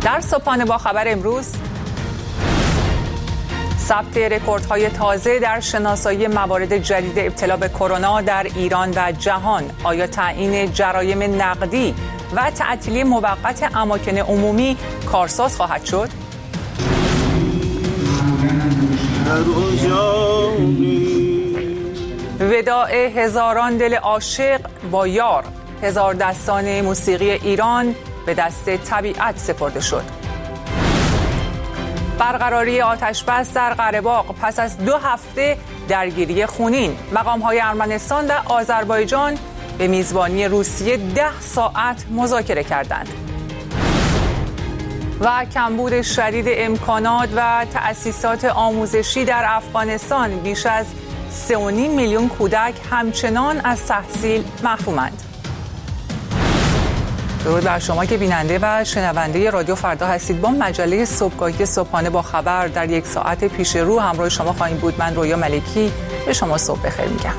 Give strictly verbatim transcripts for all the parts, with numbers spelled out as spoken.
در صبحانه با خبر امروز، ثبت رکوردهای تازه در شناسایی موارد جدید ابتلا به کرونا در ایران و جهان. آیا تعیین جرایم نقدی و تعطیلی موقت اماکن عمومی کارساز خواهد شد؟ وداع هزاران دل عاشق با یار، هزار دستان موسیقی ایران به دست طبیعت سپرده شد. برقراری آتشبس در قره‌باغ پس از دو هفته درگیری خونین. مقام‌های ارمنستان و آذربایجان به میزبانی روسیه ده ساعت مذاکره کردند. و کمبود شدید امکانات و تأسیسات آموزشی در افغانستان. بیش از سه و نیم میلیون کودک همچنان از تحصیل محرومند. درود بر شما که بیننده و شنونده رادیو فردا هستید. با مجله صبحگاهی صبحانه با خبر در یک ساعت پیش رو همراه شما خواهیم بود. من رویا ملکی به شما صبح بخیر میگم.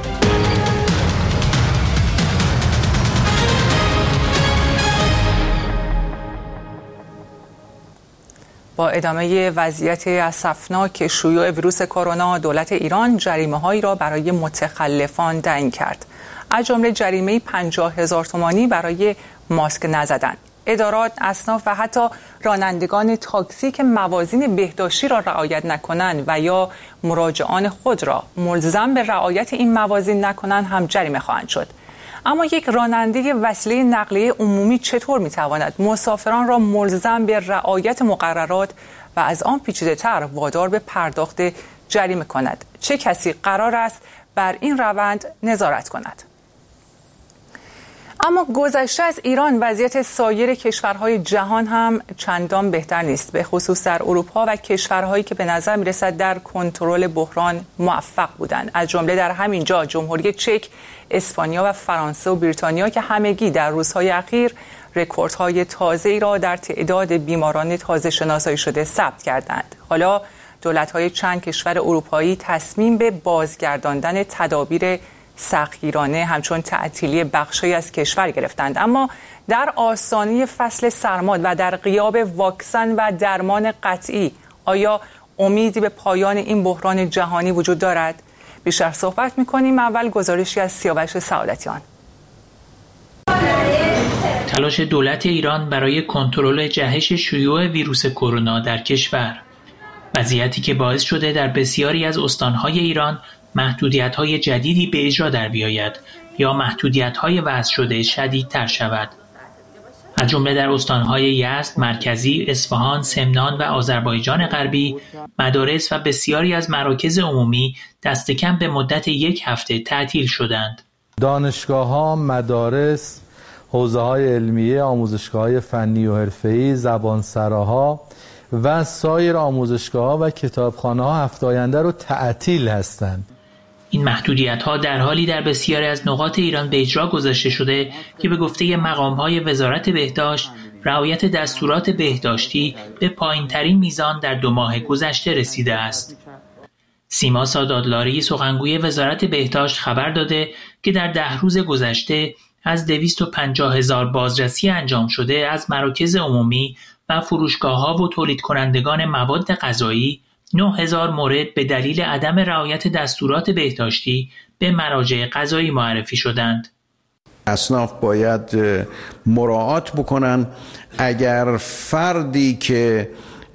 با ادامه وضعیت اسفناک شیوع ویروس کرونا، دولت ایران جریمه‌هایی را برای متخلفان تعیین کرد. از جمله جریمه پنجاه هزار تومانی برای ماسک نزدن. ادارات، اصناف و حتی رانندگان تاکسی که موازین بهداشتی را رعایت نکنند و یا مراجعان خود را ملزم به رعایت این موازین نکنند هم جریمه خواهند شد. اما یک راننده وسیله نقلیه عمومی چطور میتواند مسافران را ملزم به رعایت مقررات و از آن پیچیده‌تر وادار به پرداخت جریمه کند؟ چه کسی قرار است بر این روند نظارت کند؟ اما گذشته از ایران، وضعیت سایر کشورهای جهان هم چندان بهتر نیست، به خصوص در اروپا و کشورهایی که به نظر میرسد در کنترل بحران موفق بودند. از جمله در همین جا جمهوری چک، اسپانیا و فرانسه و بریتانیا که همگی در روزهای اخیر رکوردهای تازه‌ای را در تعداد بیماران تازه شناسایی شده ثبت کردند. حالا دولت‌های چند کشور اروپایی تصمیم به بازگرداندن تدابیر سختگیرانه همچون تعطیلی بخشی از کشور گرفتند. اما در آستانه فصل سرما و در غیاب واکسن و درمان قطعی، آیا امیدی به پایان این بحران جهانی وجود دارد؟ بیشتر صحبت می‌کنیم. اول گزارشی از سیاوش سعادتیان. تلاش دولت ایران برای کنترل جهش شیوع ویروس کرونا در کشور، وضعیتی که باعث شده در بسیاری از استان‌های ایران محدودیت‌های جدیدی به اجرا در بیاید یا محدودیت‌های وضع شده شدیدتر شود. از جمله در استان‌های یزد مرکزی، اصفهان، سمنان و آذربایجان غربی، مدارس و بسیاری از مراکز عمومی دست کم به مدت یک هفته تعطیل شدند. دانشگاه‌ها، مدارس، حوزه‌های علمیه، آموزشگاه‌های فنی و حرفه‌ای، زبانسراها و سایر آموزشگاه‌ها و کتابخانه‌ها هفته آینده رو تعطیل هستند. این محدودیت‌ها در حالی در بسیاری از نقاط ایران به اجرا گذاشته شده که به گفته مقام‌های وزارت بهداشت، رعایت دستورات بهداشتی به پایین‌ترین میزان در دو ماه گذشته رسیده است. سیما سادادلاری، سخنگوی وزارت بهداشت، خبر داده که در ده روز گذشته از دویست و پنجاه هزار بازرسی انجام شده از مراکز عمومی و فروشگاه‌ها و تولید کنندگان مواد غذایی، نه هزار مورد به دلیل عدم رعایت دستورات بهداشتی به مراجع قضایی معرفی شدند. اصناف باید مراعات بکنن. اگر فردی که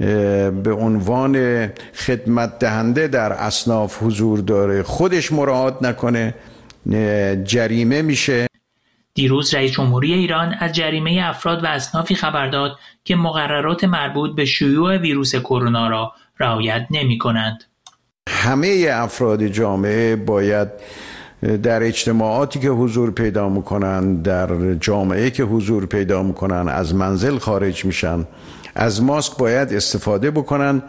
به عنوان خدمت دهنده در اصناف حضور داره خودش مراعات نکنه جریمه میشه. دیروز رئیس جمهوری ایران از جریمه افراد و اصنافی خبر داد که مقررات مربوط به شیوع ویروس کرونا را رعایت نمی کنند. همه افراد جامعه باید در اجتماعاتی که حضور پیدا میکنن، در جامعه که حضور پیدا میکنن، از منزل خارج میشن، از ماسک باید استفاده بکنن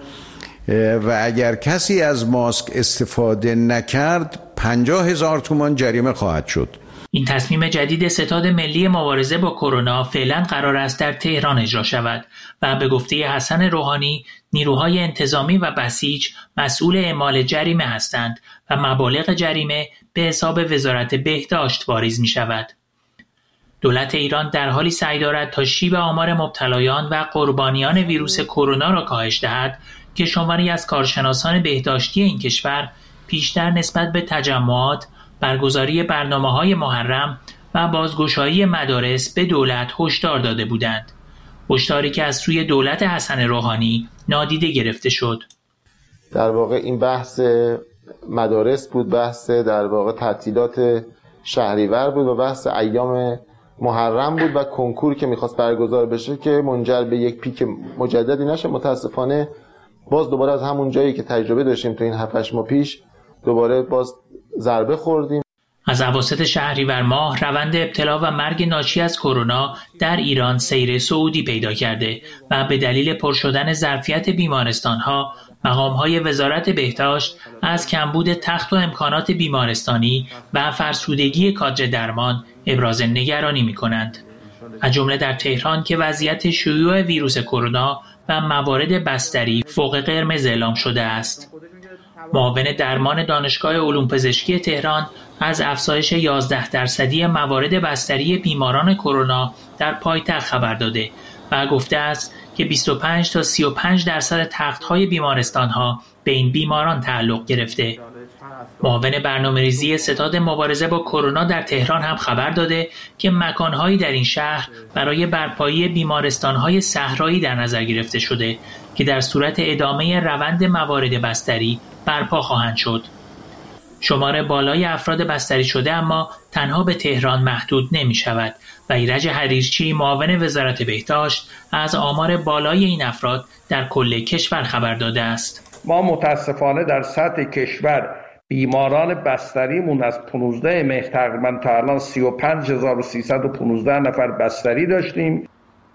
و اگر کسی از ماسک استفاده نکرد پنجاه هزار تومان جریمه خواهد شد. این تصمیم جدید ستاد ملی مبارزه با کرونا فعلا قرار است در تهران اجرا شود و به گفته حسن روحانی نیروهای انتظامی و بسیج مسئول اعمال جریمه هستند و مبالغ جریمه به حساب وزارت بهداشت واریز می شود. دولت ایران در حالی سعی دارد تا شیب آمار مبتلایان و قربانیان ویروس کرونا را کاهش دهد که شماری از کارشناسان بهداشتی این کشور پیشتر نسبت به تجمعات، برگزاری برنامه‌های محرم و بازگشایی مدارس به دولت هشدار داده بودند. هشداری که از سوی دولت حسن روحانی نادیده گرفته شد. در واقع این بحث مدارس بود، بحث در واقع تعطیلات شهریور بود و بحث ایام محرم بود و کنکور که میخواست برگزار بشه که منجر به یک پیک مجددی نشه. متاسفانه باز دوباره از همون جایی که تجربه داشتیم تو این هفت هشت ماه پیش دوباره باز ضربه خوردیم. از اواسط شهریور ماه روند ابتلا و مرگ ناشی از کرونا در ایران سیر صعودی پیدا کرده و به دلیل پر شدن ظرفیت بیمارستان‌ها، مقام‌های وزارت بهداشت از کمبود تخت و امکانات بیمارستانی و فرسودگی کادر درمان ابراز نگرانی می‌کنند. از جمله در تهران که وضعیت شیوع ویروس کرونا و موارد بستری فوق قرمز اعلام شده است. معاون درمان دانشگاه علوم پزشکی تهران از افزایش یازده درصدی موارد بستری بیماران کرونا در پایتخت خبر داده و گفته است که بیست و پنج تا سی و پنج درصد تخت‌های بیمارستان‌ها به این بیماران تعلق گرفته. معاون برنامه‌ریزی ستاد مبارزه با کرونا در تهران هم خبر داده که مکان‌هایی در این شهر برای برپایی بیمارستان‌های صحرایی در نظر گرفته شده که در صورت ادامه روند موارد بستری برپا خواهند شد. شمار بالای افراد بستری شده اما تنها به تهران محدود نمی شود و ایرج حریرچی معاون وزارت بهداشت از آمار بالای این افراد در کل کشور خبر داده است. ما متاسفانه در سطح کشور بیماران بستریمون از پانزده مهر تقریبا تا الان سی و پنج هزار و سیصد و پانزده نفر بستری داشتیم.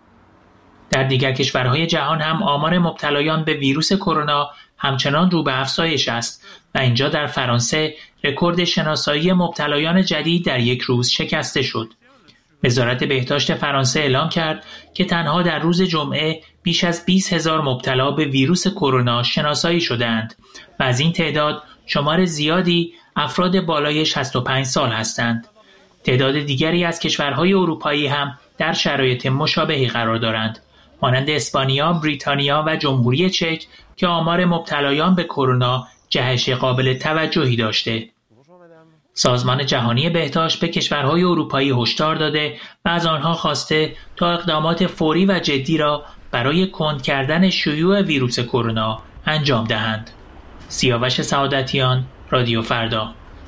در دیگر کشورهای جهان هم آمار مبتلایان به ویروس کرونا همچنان رو به افزایش است و اینجا در فرانسه رکورد شناسایی مبتلایان جدید در یک روز شکسته شد. وزارت بهداشت فرانسه اعلام کرد که تنها در روز جمعه بیش از بیست هزار مبتلا به ویروس کرونا شناسایی شدند و از این تعداد شمار زیادی افراد بالای شصت و پنج سال هستند. تعداد دیگری از کشورهای اروپایی هم در شرایط مشابهی قرار دارند، مانند اسپانیا، بریتانیا و جمهوری چک که آمار مبتلایان به کرونا جهش قابل توجهی داشته. سازمان جهانی بهداشت به کشورهای اروپایی هشدار داده و از آنها خواسته تا اقدامات فوری و جدی را برای کند کردن شیوع ویروس کرونا انجام دهند. سیاوش سعادتیان، رادیو فردا.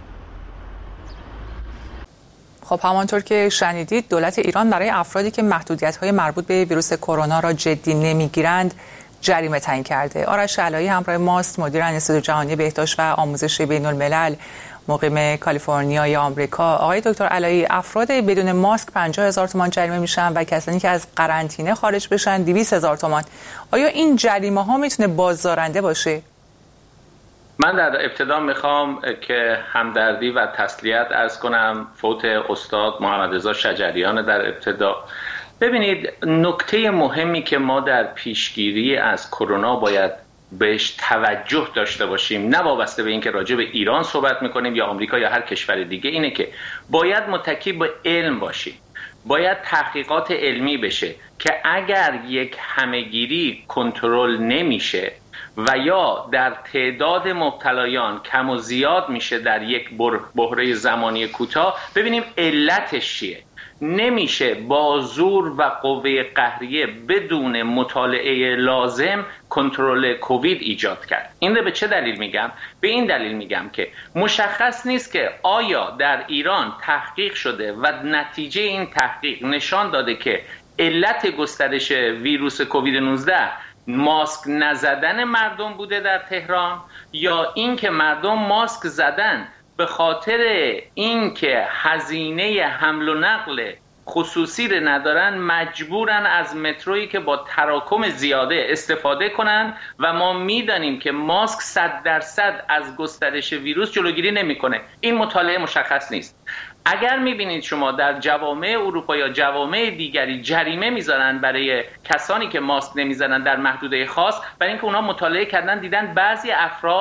خب همانطور که شنیدید دولت ایران برای افرادی که محدودیت‌های مربوط به ویروس کرونا را جدی نمی‌گیرند جریمه تعیین کرده. آرش علایی همراه ماست، مدیر انستیتوت جهانی بهداشت و آموزش بین‌الملل مقیم کالیفرنیای آمریکا. آقای دکتر علایی، افراد بدون ماسک پنجاه هزار تومان جریمه میشن و کسانی که از قرنطینه خارج بشن دویست هزار تومان. آیا این جریمه ها میتونه بازدارنده باشه؟ من در ابتدا میخوام که همدردی و تسلیت عرض کنم فوت استاد محمد رضا شجریان در ابتدا. ببینید، نکته مهمی که ما در پیشگیری از کرونا باید بهش توجه داشته باشیم، نه وابسته به اینکه راجع به ایران صحبت میکنیم یا آمریکا یا هر کشور دیگه، اینه که باید متکی به علم باشیم. باید تحقیقات علمی بشه که اگر یک همهگیری کنترل نمیشه و یا در تعداد مبتلایان کم و زیاد میشه در یک بحران زمانی کوتاه، ببینیم علتش چیه. نمیشه با زور و قوه قهریه بدون مطالعه لازم کنترل کووید ایجاد کرد. این رو به چه دلیل میگم؟ به این دلیل میگم که مشخص نیست که آیا در ایران تحقیق شده و نتیجه این تحقیق نشان داده که علت گسترش ویروس کووید نوزده ماسک نزدن مردم بوده در تهران، یا اینکه مردم ماسک زدن به خاطر اینکه هزینه حمل و نقل خصوصی رو ندارن، مجبورن از مترویی که با تراکم زیاده استفاده کنن و ما میدانیم که ماسک صد درصد از گسترش ویروس جلوگیری نمیکنه. این مطالعه مشخص نیست. اگر میبینید شما در جوامع اروپا یا جوامع دیگری جریمه میذارن برای کسانی که ماسک نمیزنن در محدوده خاص، برای اینکه اونها مطالعه کردن دیدن بعضی افراد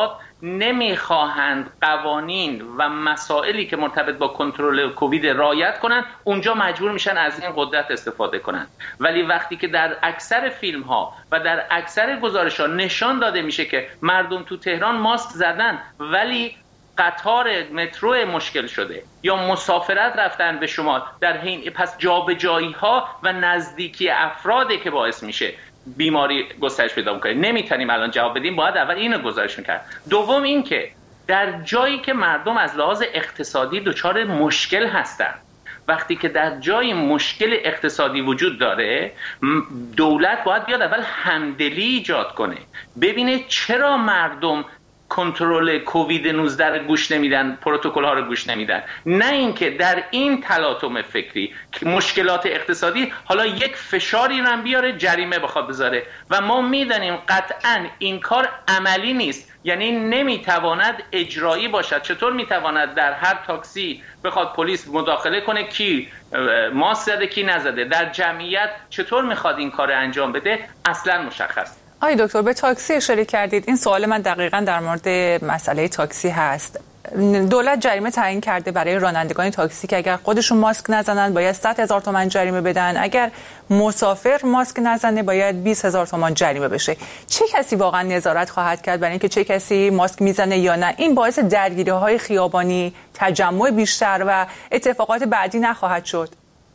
نمیخواهند قوانین و مسائلی که مرتبط با کنترل کووید رعایت کنند، اونجا مجبور میشن از این قدرت استفاده کنند. ولی وقتی که در اکثر فیلم ها و در اکثر گزارش ها نشان داده میشه که مردم تو تهران ماسک زدن ولی قطار مترو مشکل شده یا مسافرت رفتن به شمال، در حین پس جابجایی ها و نزدیکی افرادی که باعث میشه بیماری گسترش پیدا میکنه. نمیتونیم الان جواب بدیم، باید اول اینو گزارش میکرد. دوم این که در جایی که مردم از لحاظ اقتصادی دچار مشکل هستن، وقتی که در جای مشکل اقتصادی وجود داره، دولت باید بیاد اول همدلی ایجاد کنه، ببینه چرا مردم کنترل کووید نوزده رو گوش نمیدن، پروتکل ها رو گوش نمیدن. نه اینکه در این تلاطم فکری مشکلات اقتصادی حالا یک فشاری رو بیاره جریمه بخواد بذاره و ما میدانیم قطعا این کار عملی نیست، یعنی نمیتواند اجرایی باشد. چطور میتواند در هر تاکسی بخواد پلیس مداخله کنه کی ماسک زده کی نزده؟ در جمعیت چطور میخواد این کار انجام بده؟ اصلا مشخص. آقای دکتر به تاکسی اشاره کردید. این سوال من دقیقاً در مورد مسئله تاکسی هست. دولت جریمه تعیین کرده برای رانندگان تاکسی که اگر خودشون ماسک نزنن باید صد هزار تومان جریمه بدن، اگر مسافر ماسک نزنه باید بیست هزار تومان جریمه بشه. چه کسی واقعا نظارت خواهد کرد برای اینکه چه کسی ماسک میزنه یا نه؟ این باعث درگیری‌های خیابانی، تجمع بیشتر و اتفاقات بعدی نخواهد شد؟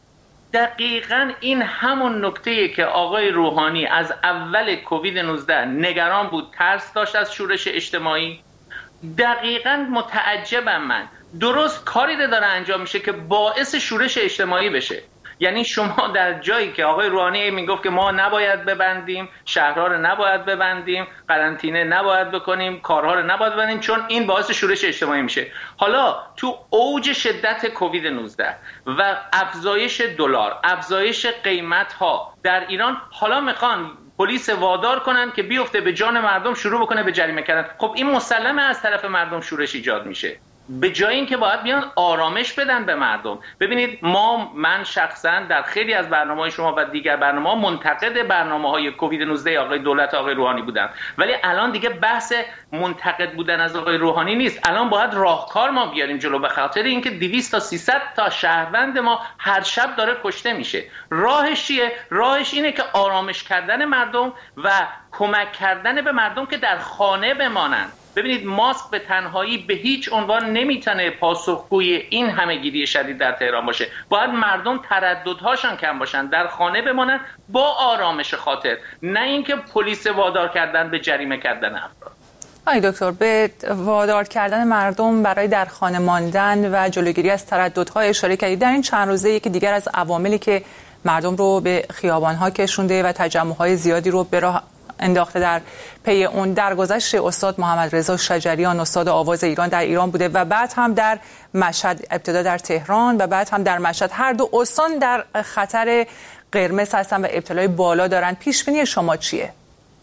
دقیقاً این همون نکته‌ایه که آقای روحانی از اول کووید نوزده نگران بود، ترس داشت از شورش اجتماعی. دقیقاً متعجبم من، درست کاری داره انجام میشه که باعث شورش اجتماعی بشه. یعنی شما در جایی که آقای روحانی میگفت که ما نباید ببندیم، شهرها رو نباید ببندیم، قرنطینه نباید بکنیم، کارها رو نباید ببندیم چون این باعث شورش اجتماعی میشه. حالا تو اوج شدت کووید نوزده و افزایش دلار، افزایش قیمت ها در ایران، حالا میخوان پلیس وادار کنن که بیفته به جان مردم، شروع بکنه به جریمه کردن. خب این مسلمه از طرف مردم شورش ایجاد میشه. به جای اینکه باید بیان آرامش بدن به مردم. ببینید ما من شخصا در خیلی از برنامه‌های شما و دیگر برنامه‌ها منتقد برنامه‌های کووید نوزده آقای دولت آقای روحانی بودم، ولی الان دیگه بحث منتقد بودن از آقای روحانی نیست. الان باید راهکار ما بیاریم جلو، به خاطر اینکه دویست تا سیصد تا شهروند ما هر شب داره کشته میشه. راهش چیه؟ راهش اینه که آرامش کردن مردم و کمک کردن به مردم که در خانه بمانند. ببینید ماسک به تنهایی به هیچ عنوان نمیتونه پاسخگوی این همه‌گیری شدید در تهران باشه. باید مردم ترددهاشان کم باشن، در خانه بمانن با آرامش خاطر، نه اینکه پلیس وادار کردن به جریمه کردن افراد. آقای دکتر به وادار کردن مردم برای در خانه ماندن و جلوگیری از ترددها اشاره کردید. در این چند روزه یکی دیگر از عواملی که مردم رو به خیابان‌ها کشونده و تجمع‌های زیادی رو به راه انداخته در پی اون درگذشت استاد محمد رضا شجریان، استاد آواز ایران، در ایران بوده و بعد هم در مشهد، ابتدا در تهران و بعد هم در مشهد. هر دو استان در خطر قرمز هستن و ابتلای بالا دارن. پیش بینی شما چیه؟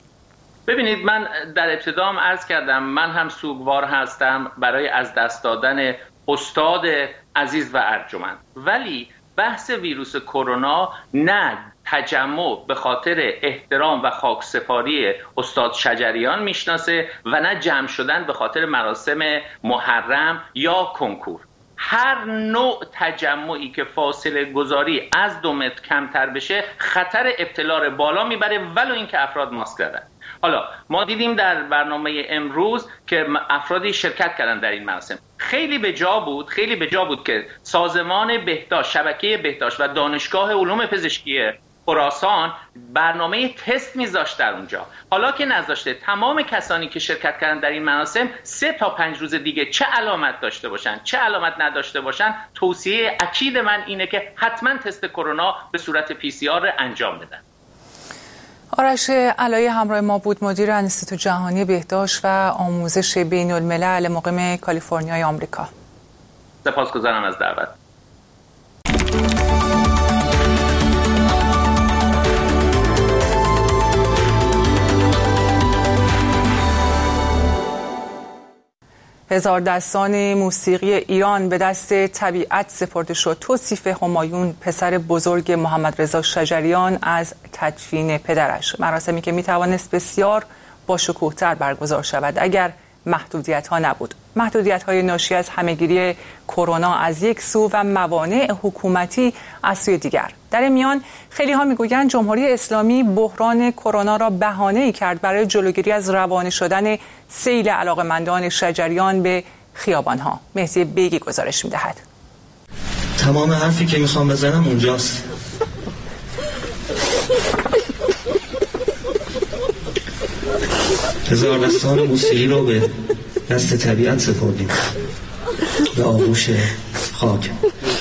ببینید من در ابتدام عرض کردم من هم سوگوار هستم برای از دست دادن استاد عزیز و ارجمند، ولی بحث ویروس کرونا نه تجمع به خاطر احترام و خاکسپاری استاد شجریان میشناسه و نه جمع شدن به خاطر مراسم محرم یا کنکور. هر نوع تجمعی که فاصله گذاری از دو متر کمتر بشه خطر ابتلا رو بالا میبره، ولو اینکه افراد ماسک زدن. حالا ما دیدیم در برنامه امروز که افرادی شرکت کردن در این مراسم. خیلی به جا بود، خیلی به جا بود که سازمان بهداشت، شبکه بهداشت و دانشگاه علوم پزشکی خراسان برنامه تست میذاشت در اونجا. حالا که نذاشته، تمام کسانی که شرکت کردن در این مراسم سه تا پنج روز دیگه چه علامت داشته باشن چه علامت نداشته باشن، توصیه اکید من اینه که حتما تست کرونا به صورت پی سی آر انجام بدن. آرش علایی همراه ما بود، مدیر انستیتوت جهانی بهداشت و آموزش بین الملل مقیم کالیفرنیای آمریکا. سپاسگزارم از دعوت. هزار دستان موسیقی ایران به دست طبیعت سپرده شد. توصیف همایون پسر بزرگ محمد رضا شجریان از تدفین پدرش، مراسمی که میتوانست بسیار با شکوه‌تر برگزار شود اگر محدودیت ها نبود. محدودیت های ناشی از همهگیری کرونا از یک سو و موانع حکومتی از سوی دیگر. در این میان خیلی ها میگویند جمهوری اسلامی بحران کرونا را بهانه‌ای کرد برای جلوگیری از روانه شدن سیل علاقه‌مندان شجریان به خیابان ها. مهدی بیگی گزارش میدهد. تمام حرفی که میخوام بزنم اونجاست. هزار دستان موسیقی رو به دست طبیعت سپردیم، به آغوش خاک.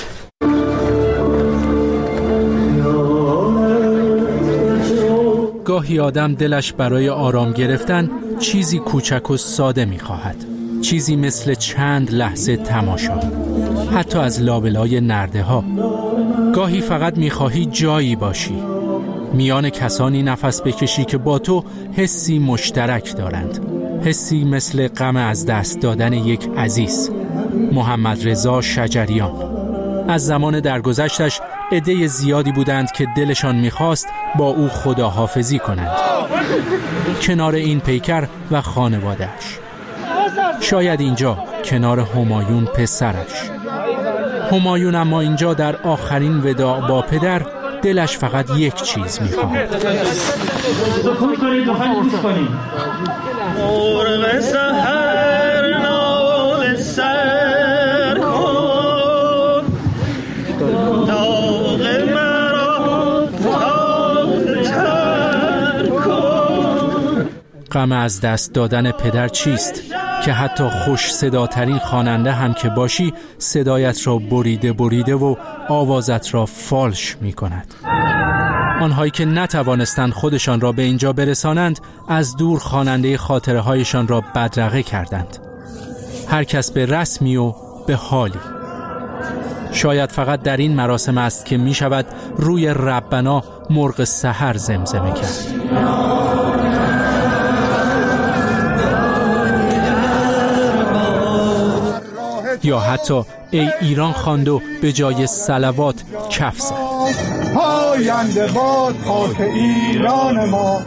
گاهی آدم دلش برای آرام گرفتن چیزی کوچک و ساده می‌خواهد. چیزی مثل چند لحظه تماشا، حتی از لابلای نرده ها. گاهی فقط می‌خواهی جایی باشی، میان کسانی نفس بکشی که با تو حسی مشترک دارند، حسی مثل غم از دست دادن یک عزیز. محمد رضا شجریان. از زمان درگذشتش عده زیادی بودند که دلشان میخواست با او خداحافظی کنند، کنار این پیکر و خانواده‌اش. شاید اینجا کنار همایون پسرش. همایون اما اینجا در آخرین وداع با پدر دلش فقط یک چیز میخواهد. دخول کنید، دخول کنید. مرغ سحر نال سر کن، داغ مرا تر کن. غم از دست دادن پدر چیست که حتی خوش صداترین خواننده هم که باشی صدایت را بریده بریده و آوازت را فالش می کند. آنهایی که نتوانستند خودشان را به اینجا برسانند از دور خواننده خاطره هایشان را بدرقه کردند. هر کس به رسمی و به حالی. شاید فقط در این مراسم است که می شود روی ربنا مرغ سحر زمزمه کرد. یا حتی ای ایران خواند و به جای صلوات کف زد. پاینده باد خاک ایران ما.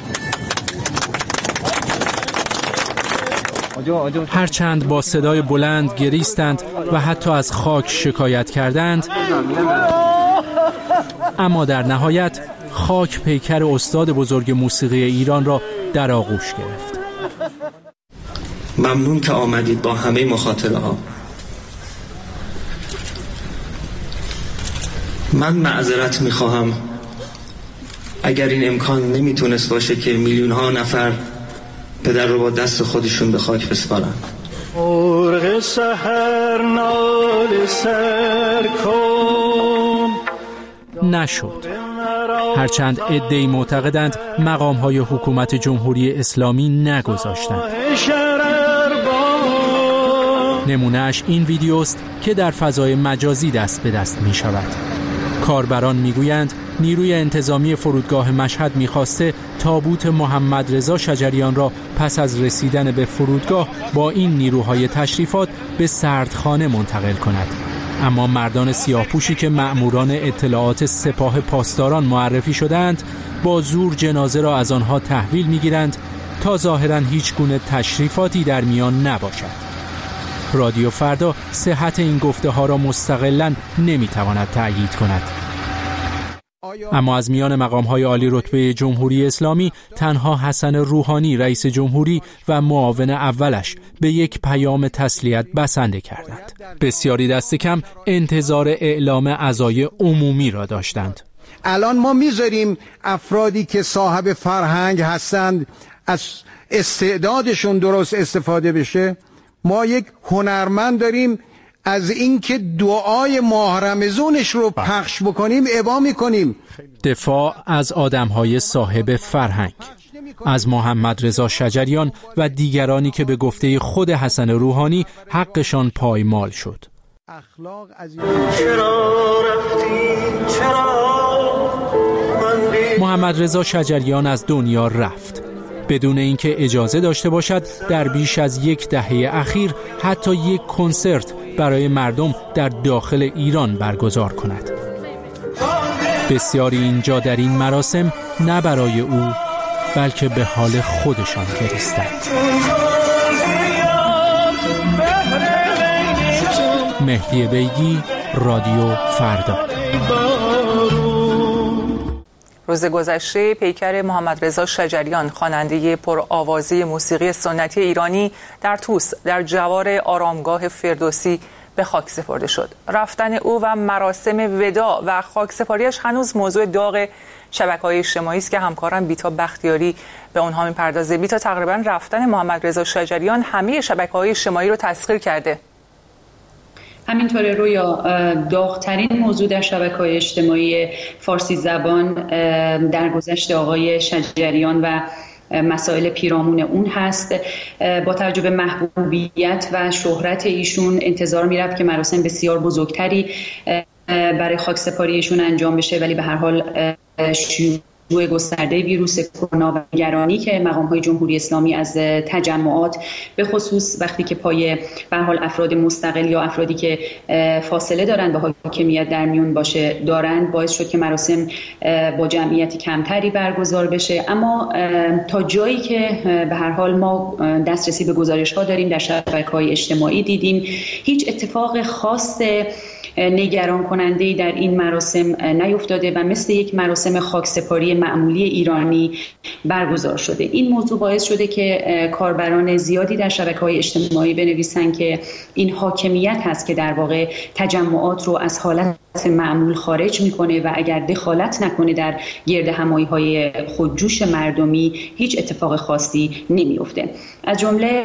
هرچند با صدای بلند گریستند و حتی از خاک شکایت کردند، اما در نهایت خاک پیکر استاد بزرگ موسیقی ایران را در آغوش گرفت. ممنون که آمدید با همه مخاطره ها. من معذرت میخواهم اگر این امکان نمیتونست باشه که میلیون ها نفر پدر رو با دست خودشون به خاک بسپارن. مرغ سحر نال سر کن. نشد. هرچند عده‌ای معتقدند مقام‌های حکومت جمهوری اسلامی نگذاشتند. نمونهش این ویدیوست که در فضای مجازی دست به دست می شود. کاربران می گویند نیروی انتظامی فرودگاه مشهد می خواسته تابوت محمد رضا شجریان را پس از رسیدن به فرودگاه با این نیروهای تشریفات به سردخانه منتقل کند. اما مردان سیاه‌پوشی که مأموران اطلاعات سپاه پاسداران معرفی شدند با زور جنازه را از آنها تحویل می گیرند تا ظاهراً هیچ گونه تشریفاتی در میان نباشد. رادیو فردا صحت این گفته ها را مستقلاً نمیتواند تأیید کند. اما از میان مقام های عالی رتبه جمهوری اسلامی تنها حسن روحانی رئیس جمهوری و معاون اولش به یک پیام تسلیت بسنده کردند. بسیاری دست کم انتظار اعلام عزای عمومی را داشتند. الان ما میذاریم افرادی که صاحب فرهنگ هستند از استعدادشون درست استفاده بشه. ما یک هنرمند داریم، از اینکه دعای ماه رمضانش رو پخش بکنیم ابا میکنیم. دفاع از آدمهای صاحب فرهنگ، از محمد رضا شجریان و دیگرانی که به گفته خود حسن روحانی حقشان پایمال شد. محمد رضا شجریان از دنیا رفت بدون اینکه اجازه داشته باشد در بیش از یک دهه اخیر حتی یک کنسرت برای مردم در داخل ایران برگزار کند. بسیاری اینجا در این مراسم نه برای او بلکه به حال خودشان گریستند. مهدی بیگی، رادیو فردا. روز گذشته پیکر محمد رضا شجریان، خواننده پرآوازه موسیقی سنتی ایرانی، در طوس در جوار آرامگاه فردوسی به خاک سپرده شد. رفتن او و مراسم وداع و خاکسپاریش هنوز موضوع داغ شبکه‌های اجتماعی است که همکارم بیتا بختیاری به اونها می‌پردازه. بیتا، تقریبا رفتن محمد رضا شجریان همه شبکه‌های اجتماعی رو تسخیر کرده. همینطوره رویا، داغ‌ترین موضوع در شبکه‌های اجتماعی فارسی زبان در گذشت آقای شجریان و مسائل پیرامون اون هست. با توجه به محبوبیت و شهرت ایشون انتظار می‌رفت که مراسم بسیار بزرگتری برای خاکسپاری ایشون انجام بشه، ولی به هر حال شیوع گسترده ویروس کرونا و نگرانی که مقام‌های جمهوری اسلامی از تجمعات به خصوص وقتی که پای به هر حال افراد مستقل یا افرادی که فاصله دارند با حاکمیت در میون باشه دارند، باعث شد که مراسم با جمعیتی کمتری برگزار بشه. اما تا جایی که به هر حال ما دسترسی به گزارش‌ها داریم در شبکه‌های اجتماعی دیدیم، هیچ اتفاق خاص نگران کننده در این مراسم نیفتاده و مثل یک مراسم خاکسپاری معمولی ایرانی برگزار شده. این موضوع باعث شده که کاربران زیادی در شبکه‌های اجتماعی بنویسند که این حاکمیت هست که در واقع تجمعات رو از حالت معمول خارج میکنه و اگر دخالت نکنه در گرد همایی‌های خودجوش مردمی هیچ اتفاق خاصی نمیفته. از جمله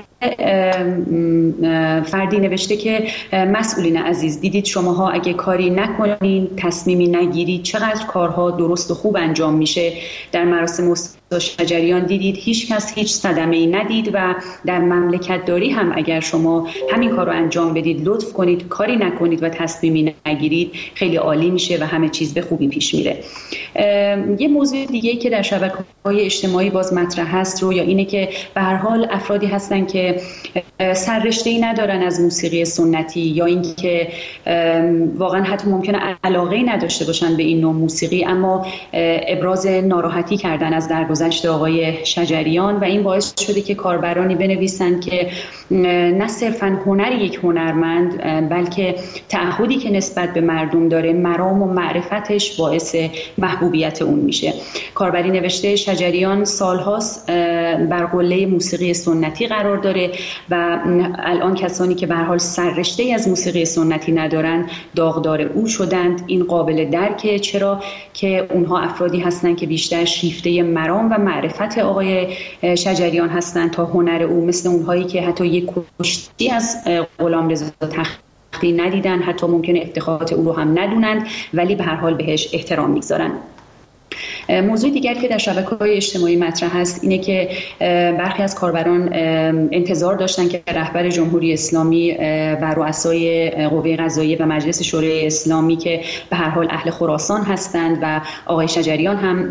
فردی نوشته که مسئولین عزیز، دیدید شماها اگه کاری نکنین، تصمیمی نگیرید، چقدر کارها درست و خوب انجام میشه. در مراسم استاد شجریان دیدید هیچ کس هیچ صدمه‌ای ندید و در مملکت داری هم اگر شما همین کار رو انجام بدید، لطف کنید کاری نکنید و تصمیمی نگیرید، خیلی عالی میشه و همه چیز به خوبی پیش میره. یه موضوع دیگه که در شبکه‌های اجتماعی باز مطرح هست رو یا اینه که به هر حال افرادی هستن که سررشته‌ای ندارن از موسیقی سنتی یا اینکه واقعا حتی ممکنه علاقه‌ای نداشته باشن به این نوع موسیقی، اما ابراز ناراحتی کردن از درگذشت آقای شجریان و این باعث شده که کاربرانی بنویسن که نه صرفاً هنر یک هنرمند بلکه تعهدی که نسبت به مردم داره، مرام و معرفتش باعث محبوبیت اون میشه. کاربری نوشته شجریان سالهاست بر قله موسیقی سنتی قرار داره و الان کسانی که به هر حال سررشته‌ای از موسیقی سنتی ندارن داغدار او شدند. این قابل درکه، چرا که اونها افرادی هستن که بیشتر شیفته مرام و معرفت آقای شجریان هستند تا هنر او، مثل اونهایی که حتی یک کشتی از غلامرضا تختی ندیدن، حتی ممکنه افتخارات او رو هم ندونند ولی به هر حال بهش احترام میگذارن. موضوع دیگر که در شبکه‌های اجتماعی مطرح هست اینه که برخی از کاربران انتظار داشتن که رهبر جمهوری اسلامی و رؤسای قوه قضاییه و مجلس شورای اسلامی که به هر حال اهل خراسان هستند و آقای شجریان هم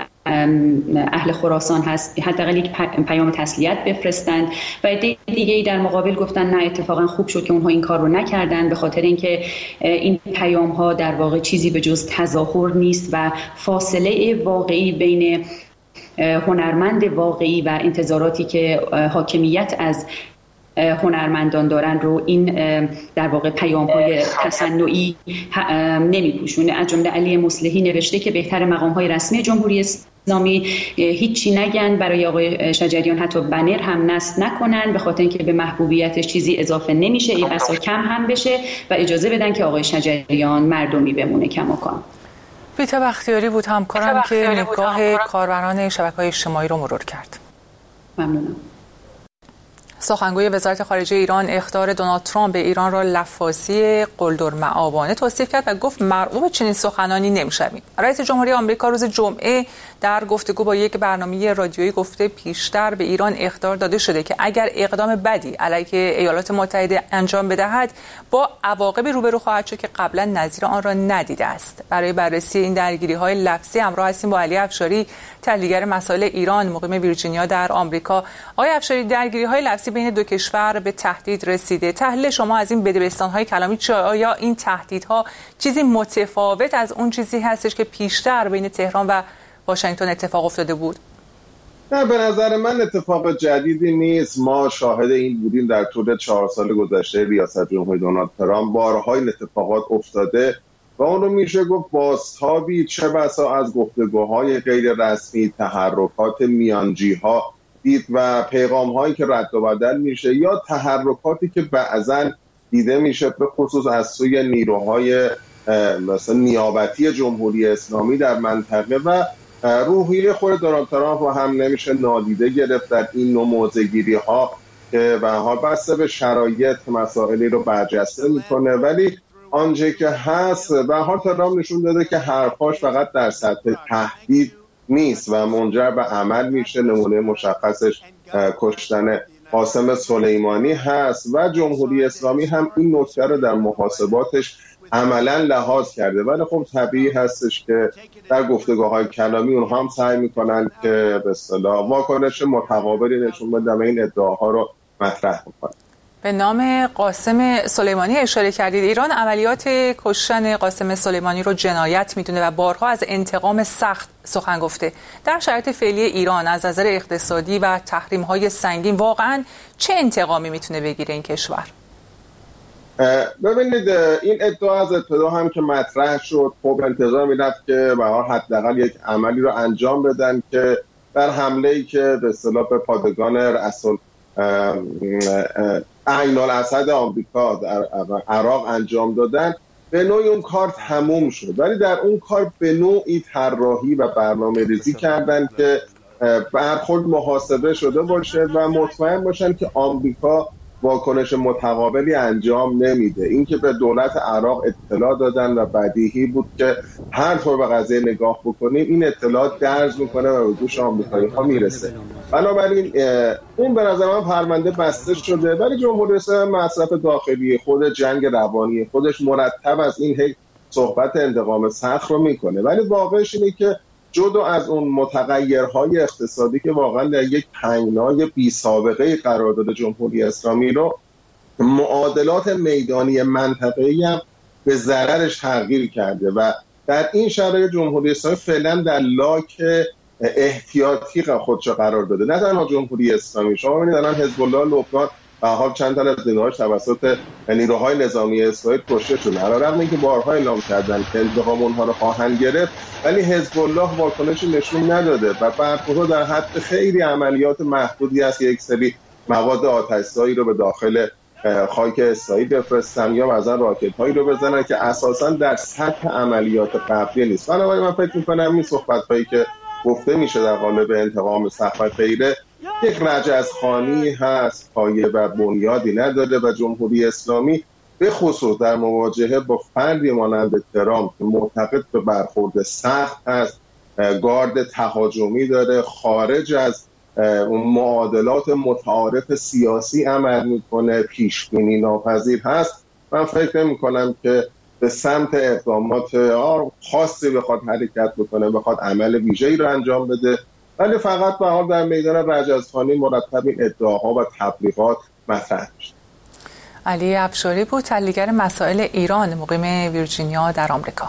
اهل خراسان هست، حداقل یک پیام تسلیت بفرستند و دیگه در مقابل گفتن نه اتفاقا خوب شد که اونها این کار رو نکردن، به خاطر اینکه این پیام ها در واقع چیزی به جز تظاهر نیست و فاصله واقعی بین هنرمند واقعی و انتظاراتی که حاکمیت از هنرمندان دارن رو این در واقع پیام‌های تصنعی نمی‌پوشونه. از جمله علی مصلحی نوشته که بهتر مقام‌های رسمی جمهوری اسلامی هیچی نگن، برای آقای شجریان حتی بنر هم نصب نکنن، به خاطر اینکه به محبوبیتش چیزی اضافه نمیشه، این بسا کم هم بشه و اجازه بدن که آقای شجریان مردمی بمونه کماکان. بیتا بختیاری بود همکارم که نگاه کاربران شبکه‌های اجتماعی رو مرور کرد. ممنونم. سخنگوی وزارت خارجه ایران اخطار دونالد ترامپ به ایران را لفاظی قلدرمآبانه توصیف کرد و گفت مرغوب چنین سخنانی نمی‌شویم. رئیس جمهوری آمریکا روز جمعه در گفتگو با یک برنامه رادیویی گفته پیشتر به ایران اخطار داده شده که اگر اقدام بدی علیه ایالات متحده انجام بدهد با عواقبی روبرو خواهد شد که قبلا نظیر آن را ندیده است. برای بررسی این درگیری‌های لفظی همراه هستیم با علی افشاری، تحلیلگر مسائل ایران، مقیم ویرجینیا در آمریکا. آقای افشاری، درگیری‌های لفظی بین دو کشور به تهدید رسیده. تحلیل شما از این بدبستان‌های کلامی چه؟ آیا این تهدیدها چیزی متفاوت از اون چیزی هستش که پیشتر بین تهران و واشنگتن اتفاق افتاده بود؟ نه، به نظر من اتفاق جدیدی نیست. ما شاهد این بودیم در طول چهار سال گذشته ریاست جمهوری دونالد ترامپ. بارها این اتفاقات افتاده و اون رو میشه گفت بازتابی چه بسا از گفتگوهای غیر رسمی، تحرکات میانجی‌ها دید و پیغام‌هایی که رد و بدل میشه یا تحرکاتی که بعضاً دیده میشه به خصوص از سوی نیروهای مثلا نیابتی جمهوری اسلامی در منطقه و روحیه خود دونالد ترامپ رو هم نمیشه نادیده گرفت در این نوع موضع‌گیری ها که به حال بسته به شرایط مسائلی رو برجسته میکنه. ولی آنچه که هست به حال ترامپ نشون داده که حرفاش فقط در سطح تهدید نیست و منجر به عمل میشه. نمونه مشخصش کشتن قاسم سلیمانی هست و جمهوری اسلامی هم این نکته رو در محاسباتش عملا لحاظ کرده. ولی خب طبیعی هستش که در گفتگوهای کلامی اونها هم سعی میکنن که به اصطلاح واکنش متقابلی نشون بدن و این ادعاها رو مطرح بکنن. به نام قاسم سلیمانی اشاره کردید. ایران عملیات کشتن قاسم سلیمانی رو جنایت میدونه و بارها از انتقام سخت سخن گفته. در شرایط فعلی ایران از نظر اقتصادی و تحریم‌های سنگین واقعاً چه انتقامی میتونه بگیره این کشور؟ ببینید این ادعا از ابتدا هم که مطرح شد خب انتظار میرفت که به هر حداقل یک عملی رو انجام بدن که در حمله‌ای که به اصطلاح به پادگان رسول عین الاسد آمریکا در عراق انجام دادن به نوعی اون کار تموم شد. ولی در اون کار به نوعی طراحی و برنامه ریزی کردن که برخورد محاسبه شده باشه و مطمئن باشن که آمریکا واکنش متقابلی انجام نمیده. این که به دولت عراق اطلاع دادن و بدیهی بود که هر طور به قضیه نگاه بکنیم این اطلاعات درز میکنه و به گوش آمریکایی ها میرسه. بنابراین اون به نظر من پرونده بسته شده. ولی جمهوری اسلامی مصرف داخلی خود، جنگ روانی خودش مرتب از این هی صحبت انتقام سخت رو میکنه. ولی واقعش اینه که جدا از اون متغیرهای اقتصادی که واقعا در یک تنگنای بی سابقه قرار داده جمهوری اسلامی رو، معادلات میدانی منطقه‌ای هم به ضررش تغییر کرده و در این شرایط جمهوری اسلامی فعلا در لاک احتیاطی خودش قرار داده. نه تنها جمهوری اسلامی، شما ببینید الان حزب الله لبنان به حال چند تا از نیروهاش توسط نیروهای نظامی اسرائیل کشته شده. علیرغم اینکه بارها اعلام کردن که انتقام اونها رو خواهند گرفت، ولی حزب الله واکنشی نشون نداده و برخورد در حد خیلی عملیات محدودی است که یک سری مواد آتش‌زایی رو به داخل خاک اسرائیل بفرستن یا مثلا راکت‌هایی رو بزنن که اساساً در سطح عملیات قبلی نیست. بنابراین من فکر می‌کنم این صحبت‌هایی که گفته میشه در قالب انتقام سخت و غیره یک رجزخوانی هست، پایه و بنیادی نداره و جمهوری اسلامی به خصوص در مواجهه با فردی مانند ترامپ که معتقد به برخورد سخت هست، گارد تهاجمی داره، خارج از معادلات متعارف سیاسی عمل میکنه، پیشبینی ناپذیر هست. من فکر میکنم که به سمت اقدامات خاصی بخواد حرکت بکنه، بخواد عمل ویژه‌ای رو انجام بده، ولی فقط به حال در میدان رجزخوانی مرتب این ادعاها و تبلیغات مطرح میشه. علی افشاری بود، تحلیلگر مسائل ایران مقیم ویرجینیا در آمریکا.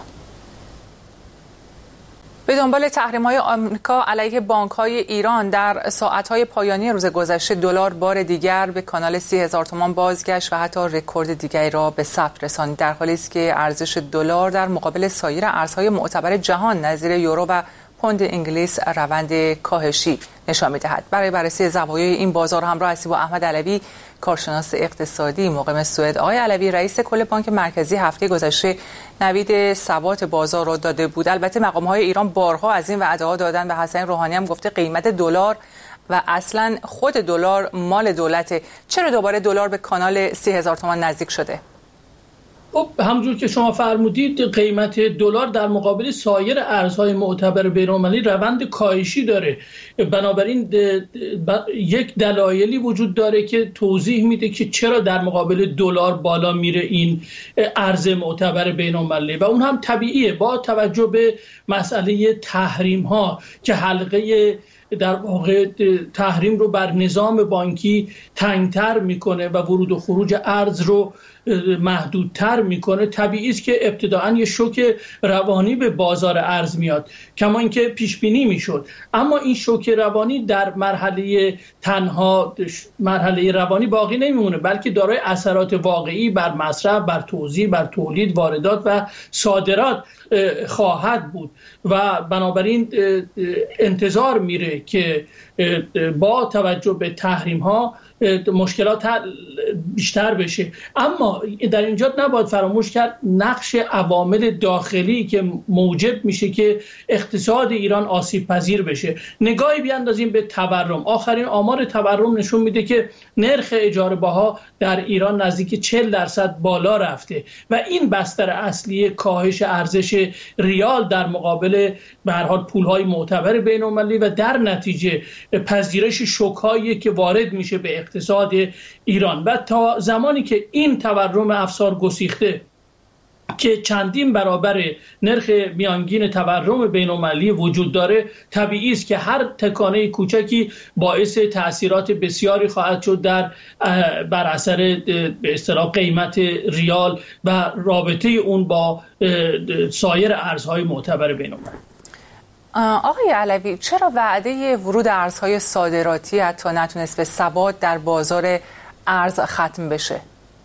به دنبال تحریم‌های آمریکا علیه بانک‌های ایران در ساعت‌های پایانی روز گذشته دلار بار دیگر به کانال سی هزار تومان بازگشت و حتی رکورد دیگری را به ثبت رساند، در حالی است که ارزش دلار در مقابل سایر ارزهای معتبر جهان نظیر یورو و پوند انگلیس روند کاهشی نشان می‌دهد. برای بررسی زوایای این بازار همراه هستیم با احمد علوی، کارشناس اقتصادی مقیم سوئد. آقای علوی، رئیس کل بانک مرکزی هفته گذشته نوید ثبات بازار را داده بود. البته مقام‌های ایران بارها از این وعده‌ها دادن و حسن روحانی هم گفته قیمت دلار و اصلا خود دلار مال دولته. چرا دوباره دلار به کانال سی هزار تومان نزدیک شده؟ خب همونجور که شما فرمودید قیمت دلار در مقابل سایر ارزهای معتبر بین‌المللی روند کاهشی داره. بنابراین یک دلایلی وجود داره که توضیح میده که چرا در مقابل دلار بالا میره این ارز معتبر بین‌المللی و اون هم طبیعیه با توجه به مسئله تحریم ها که حلقه در واقع تحریم رو بر نظام بانکی تنگتر میکنه و ورود و خروج ارز رو محدودتر میکنه، طبیعی است که ابتداعاً یه شوک روانی به بازار ارز میاد، کما اینکه پیش بینی میشد. اما این شوک روانی در مرحله تنها مرحله روانی باقی نمیمونه، بلکه دارای اثرات واقعی بر مصرف، بر توزیع، بر تولید، واردات و صادرات خواهد بود و بنابراین انتظار میره که با توجه به تحریم ها مشکلات بیشتر بشه. اما در اینجا نباید فراموش کرد نقش عوامل داخلی که موجب میشه که اقتصاد ایران آسیب پذیر بشه. نگاهی بیاندازیم به تورم. آخرین آمار تورم نشون میده که نرخ اجاره باها در ایران نزدیک چهل درصد بالا رفته و این بستر اصلی کاهش ارزش ریال در مقابل به هر حال پولهای معتبر بین‌المللی و در نتیجه پذیرش شوک‌هایی که وارد میشه به اقتصاد ایران. و تا زمانی که این تورم افسار گسیخته که چندین برابر نرخ میانگین تورم بین‌المللی وجود داره، طبیعی است که هر تکانه کوچکی باعث تأثیرات بسیاری خواهد شد در بر اثر به اصطلاح قیمت ریال و رابطه اون با سایر ارزهای معتبر بین‌المللی. آقای علوی، چرا وعده ورود ارزهای صادراتی حتی نتونست به ثبات در بازار ارز ختم بشه؟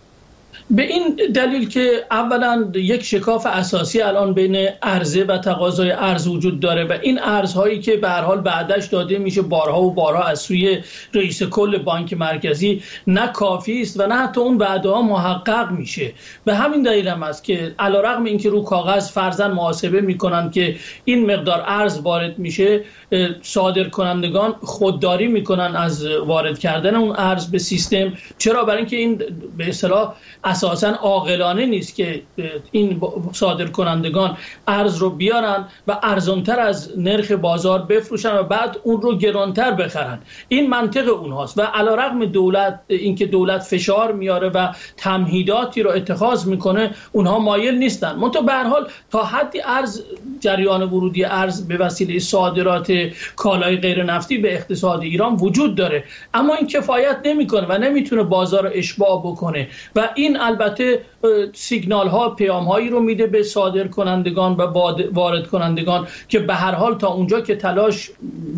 به این دلیل که اولا یک شکاف اساسی الان بین عرضه و تقاضای ارز وجود داره و این ارزهایی که به هر حال بعدش داده میشه بارها و بارها از سوی رئیس کل بانک مرکزی نه کافی است و نه حتی اون وعده ها محقق میشه. به همین دلیل هم است که علیرغم اینکه رو کاغذ فرضاً محاسبه میکنن که این مقدار ارز وارد میشه، صادرکنندگان خودداری میکنن از وارد کردن اون ارز به سیستم. چرا؟ برای اینکه این به اصطلاح اساساً عاقلانه نیست که این صادرکنندگان ارز رو بیارن و ارزانتر از نرخ بازار بفروشن و بعد اون رو گرانتر بخرن. این منطق اونهاست و علیرغم دولت اینکه دولت فشار میاره و تمهیداتی رو اتخاذ میکنه، اونها مایل نیستن. منتها به هر حال تا حدی ارز جریان ورودی ارز به وسیله صادرات کالای غیر نفتی به اقتصاد ایران وجود داره، اما این کفایت نمیکنه و نمیتونه بازار رو اشباع بکنه و این البته سیگنال ها پیام هایی رو میده به صادر کنندگان و وارد کنندگان که به هر حال تا اونجا که تلاش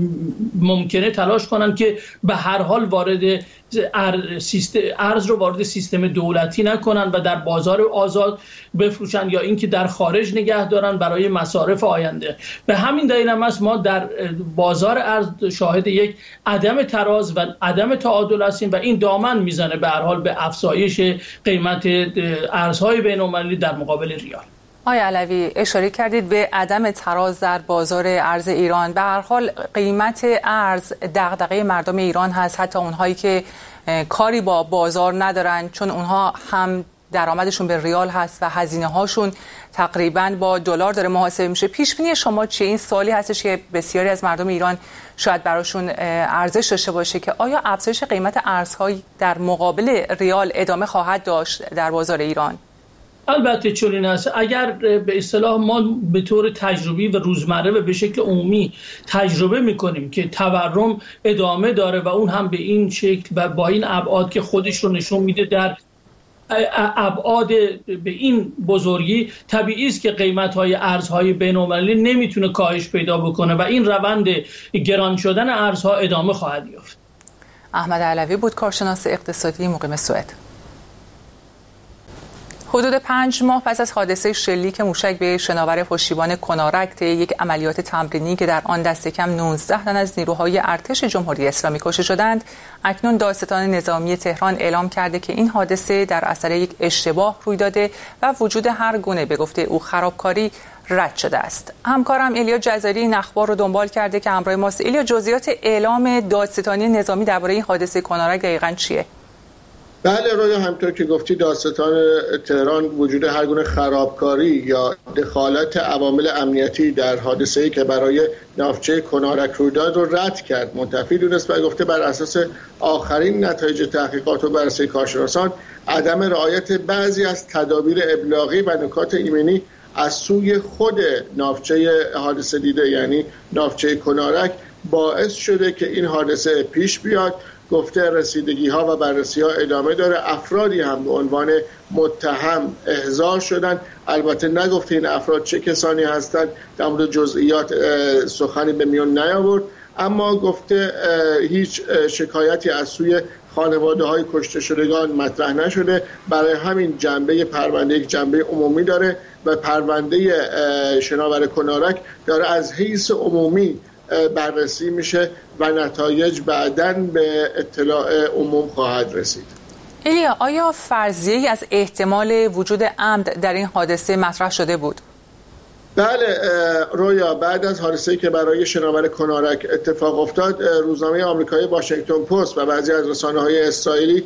ممکنه تلاش کنن که به هر حال وارد ارز رو وارد سیستم دولتی نکنن و در بازار آزاد بفروشن یا اینکه در خارج نگه دارن برای مصارف آینده. به همین دلیل هم است ما در بازار ارز شاهد یک عدم تراز و عدم تعادل هستیم و این دامن میزنه به هر حال به افزایش قیمت ارزهای بین‌المللی در مقابل ریال. آقای علوی، اشاره کردید به عدم تراز در بازار ارز ایران. به هر حال قیمت ارز دغدغه مردم ایران هست، حتی اونهایی که کاری با بازار ندارن، چون اونها هم درآمدشون به ریال هست و هزینه هاشون تقریباً با دلار داره محاسبه میشه. پیش بینی شما چیه؟ این سوالی هستش که بسیاری از مردم ایران شاید براشون ارزش داشته باشه که آیا افزایش قیمت ارزهای در مقابل ریال ادامه خواهد داشت در بازار ایران؟ البته چنین است. اگر به اصطلاح ما به طور تجربی و روزمره و به شکل عمومی تجربه میکنیم که تورم ادامه داره و اون هم به این شکل و با این ابعاد که خودش رو نشون میده در ابعاد به این بزرگی، طبیعی است که قیمت‌های ارزهای بین‌المللی نمیتونه کاهش پیدا بکنه و این روند گران شدن ارزها ادامه خواهد یافت. احمد علوی بود، کارشناس اقتصادی مقیم سوئد. حدود پنج ماه پس از حادثه شلیک موشک به شناور پشتیبان کنارک، یک عملیات تمرینی که در آن دست کم نوزده تن از نیروهای ارتش جمهوری اسلامی کشته شدند، اکنون دادستان نظامی تهران اعلام کرده که این حادثه در اثر یک اشتباه روی داده و وجود هر گونه به گفته او خرابکاری رد شده است. همکارم ایلیا جزاری این اخبار رو دنبال کرده که همراه ماست. ایلیا، جزئیات اعلام دادستانی نظامی درباره این حادثه کنارک دقیقاً چیه؟ بله رویا، همطور که گفتی دادستان تهران وجود هر گونه خرابکاری یا دخالت عوامل امنیتی در حادثه‌ای که برای ناوچه کنارک روی داد رو رد کرد، منتفی دونست و گفته بر اساس آخرین نتایج تحقیقات و بررسی کارشناسان عدم رعایت بعضی از تدابیر ابلاغی و نکات ایمنی از سوی خود ناوچه حادثه دیده یعنی ناوچه کنارک باعث شده که این حادثه پیش بیاد. گفته رسیدگی ها و بررسی ها ادامه داره. افرادی هم به عنوان متهم احضار شدن. البته نگفته این افراد چه کسانی هستند، در مورد جزئیات سخنی به میان نیاورد، اما گفته هیچ شکایتی از سوی خانواده های کشته شدگان مطرح نشده. برای همین جنبه پرونده یک جنبه عمومی داره و پرونده شناور کنارک داره از حیث عمومی بررسی میشه و نتایج بعداً به اطلاع عموم خواهد رسید. ایلیا، آیا فرضیه‌ای از احتمال وجود عمد در این حادثه مطرح شده بود؟ بله رویا، بعد از حادثه‌ای که برای شناور کنارک اتفاق افتاد، روزنامه آمریکایی واشنگتن پست و بعضی از رسانه‌های اسرائیلی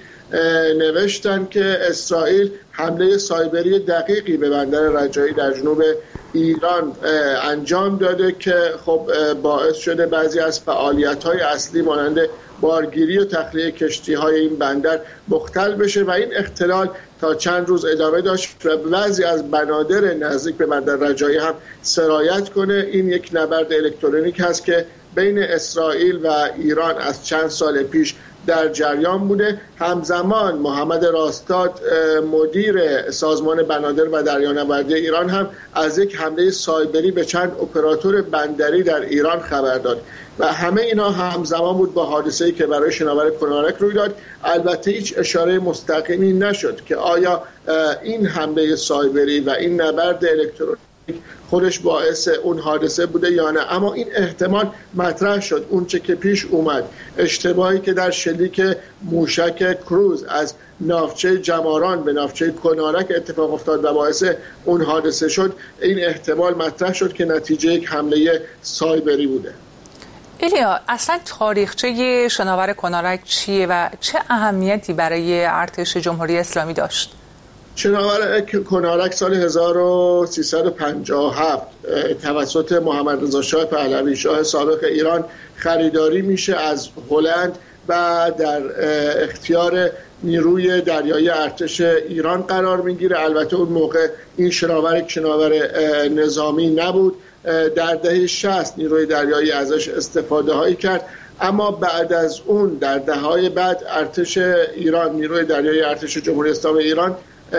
نوشتن که اسرائیل حمله سایبری دقیقی به بندر رجایی در جنوب ایران انجام داده که خب باعث شده بعضی از فعالیت‌های اصلی مانند بارگیری و تخلیه کشتی‌های این بندر مختل بشه و این اختلال تا چند روز ادامه داشت و بعضی از بنادر نزدیک به بندر رجایی هم سرایت کنه. این یک نبرد الکترونیک هست که بین اسرائیل و ایران از چند سال پیش در جریان بوده. همزمان محمد راستاد مدیر سازمان بنادر و دریانوردی ایران هم از یک حمله سایبری به چند اپراتور بندری در ایران خبر داد و همه اینا همزمان بود با حادثه‌ای که برای شناور کنارک روی داد. البته هیچ اشاره مستقیمی نشد که آیا این حمله سایبری و این نبرد الکترونیک خودش باعث اون حادثه بوده یا نه، اما این احتمال مطرح شد. اون چه که پیش اومد، اشتباهی که در شلیک موشک کروز از ناوچه جماران به ناوچه کنارک اتفاق افتاد و باعث اون حادثه شد، این احتمال مطرح شد که نتیجه یک حمله سایبری بوده. ایلیا، اصلا تاریخچه شناور کنارک چیه و چه اهمیتی برای ارتش جمهوری اسلامی داشت؟ شناور کنارک سال هزار و سیصد و پنجاه و هفت توسط محمد رضا شاه پهلوی، شاه سابق ایران، خریداری میشه از هلند و در اختیار نیروی دریایی ارتش ایران قرار میگیره. البته اون موقع این شناور یک شناور نظامی نبود. در دهه شصت نیروی دریایی ازش استفاده هایی کرد، اما بعد از اون در دهه‌های بعد ارتش ایران، نیروی دریایی ارتش جمهوری اسلامی ایران،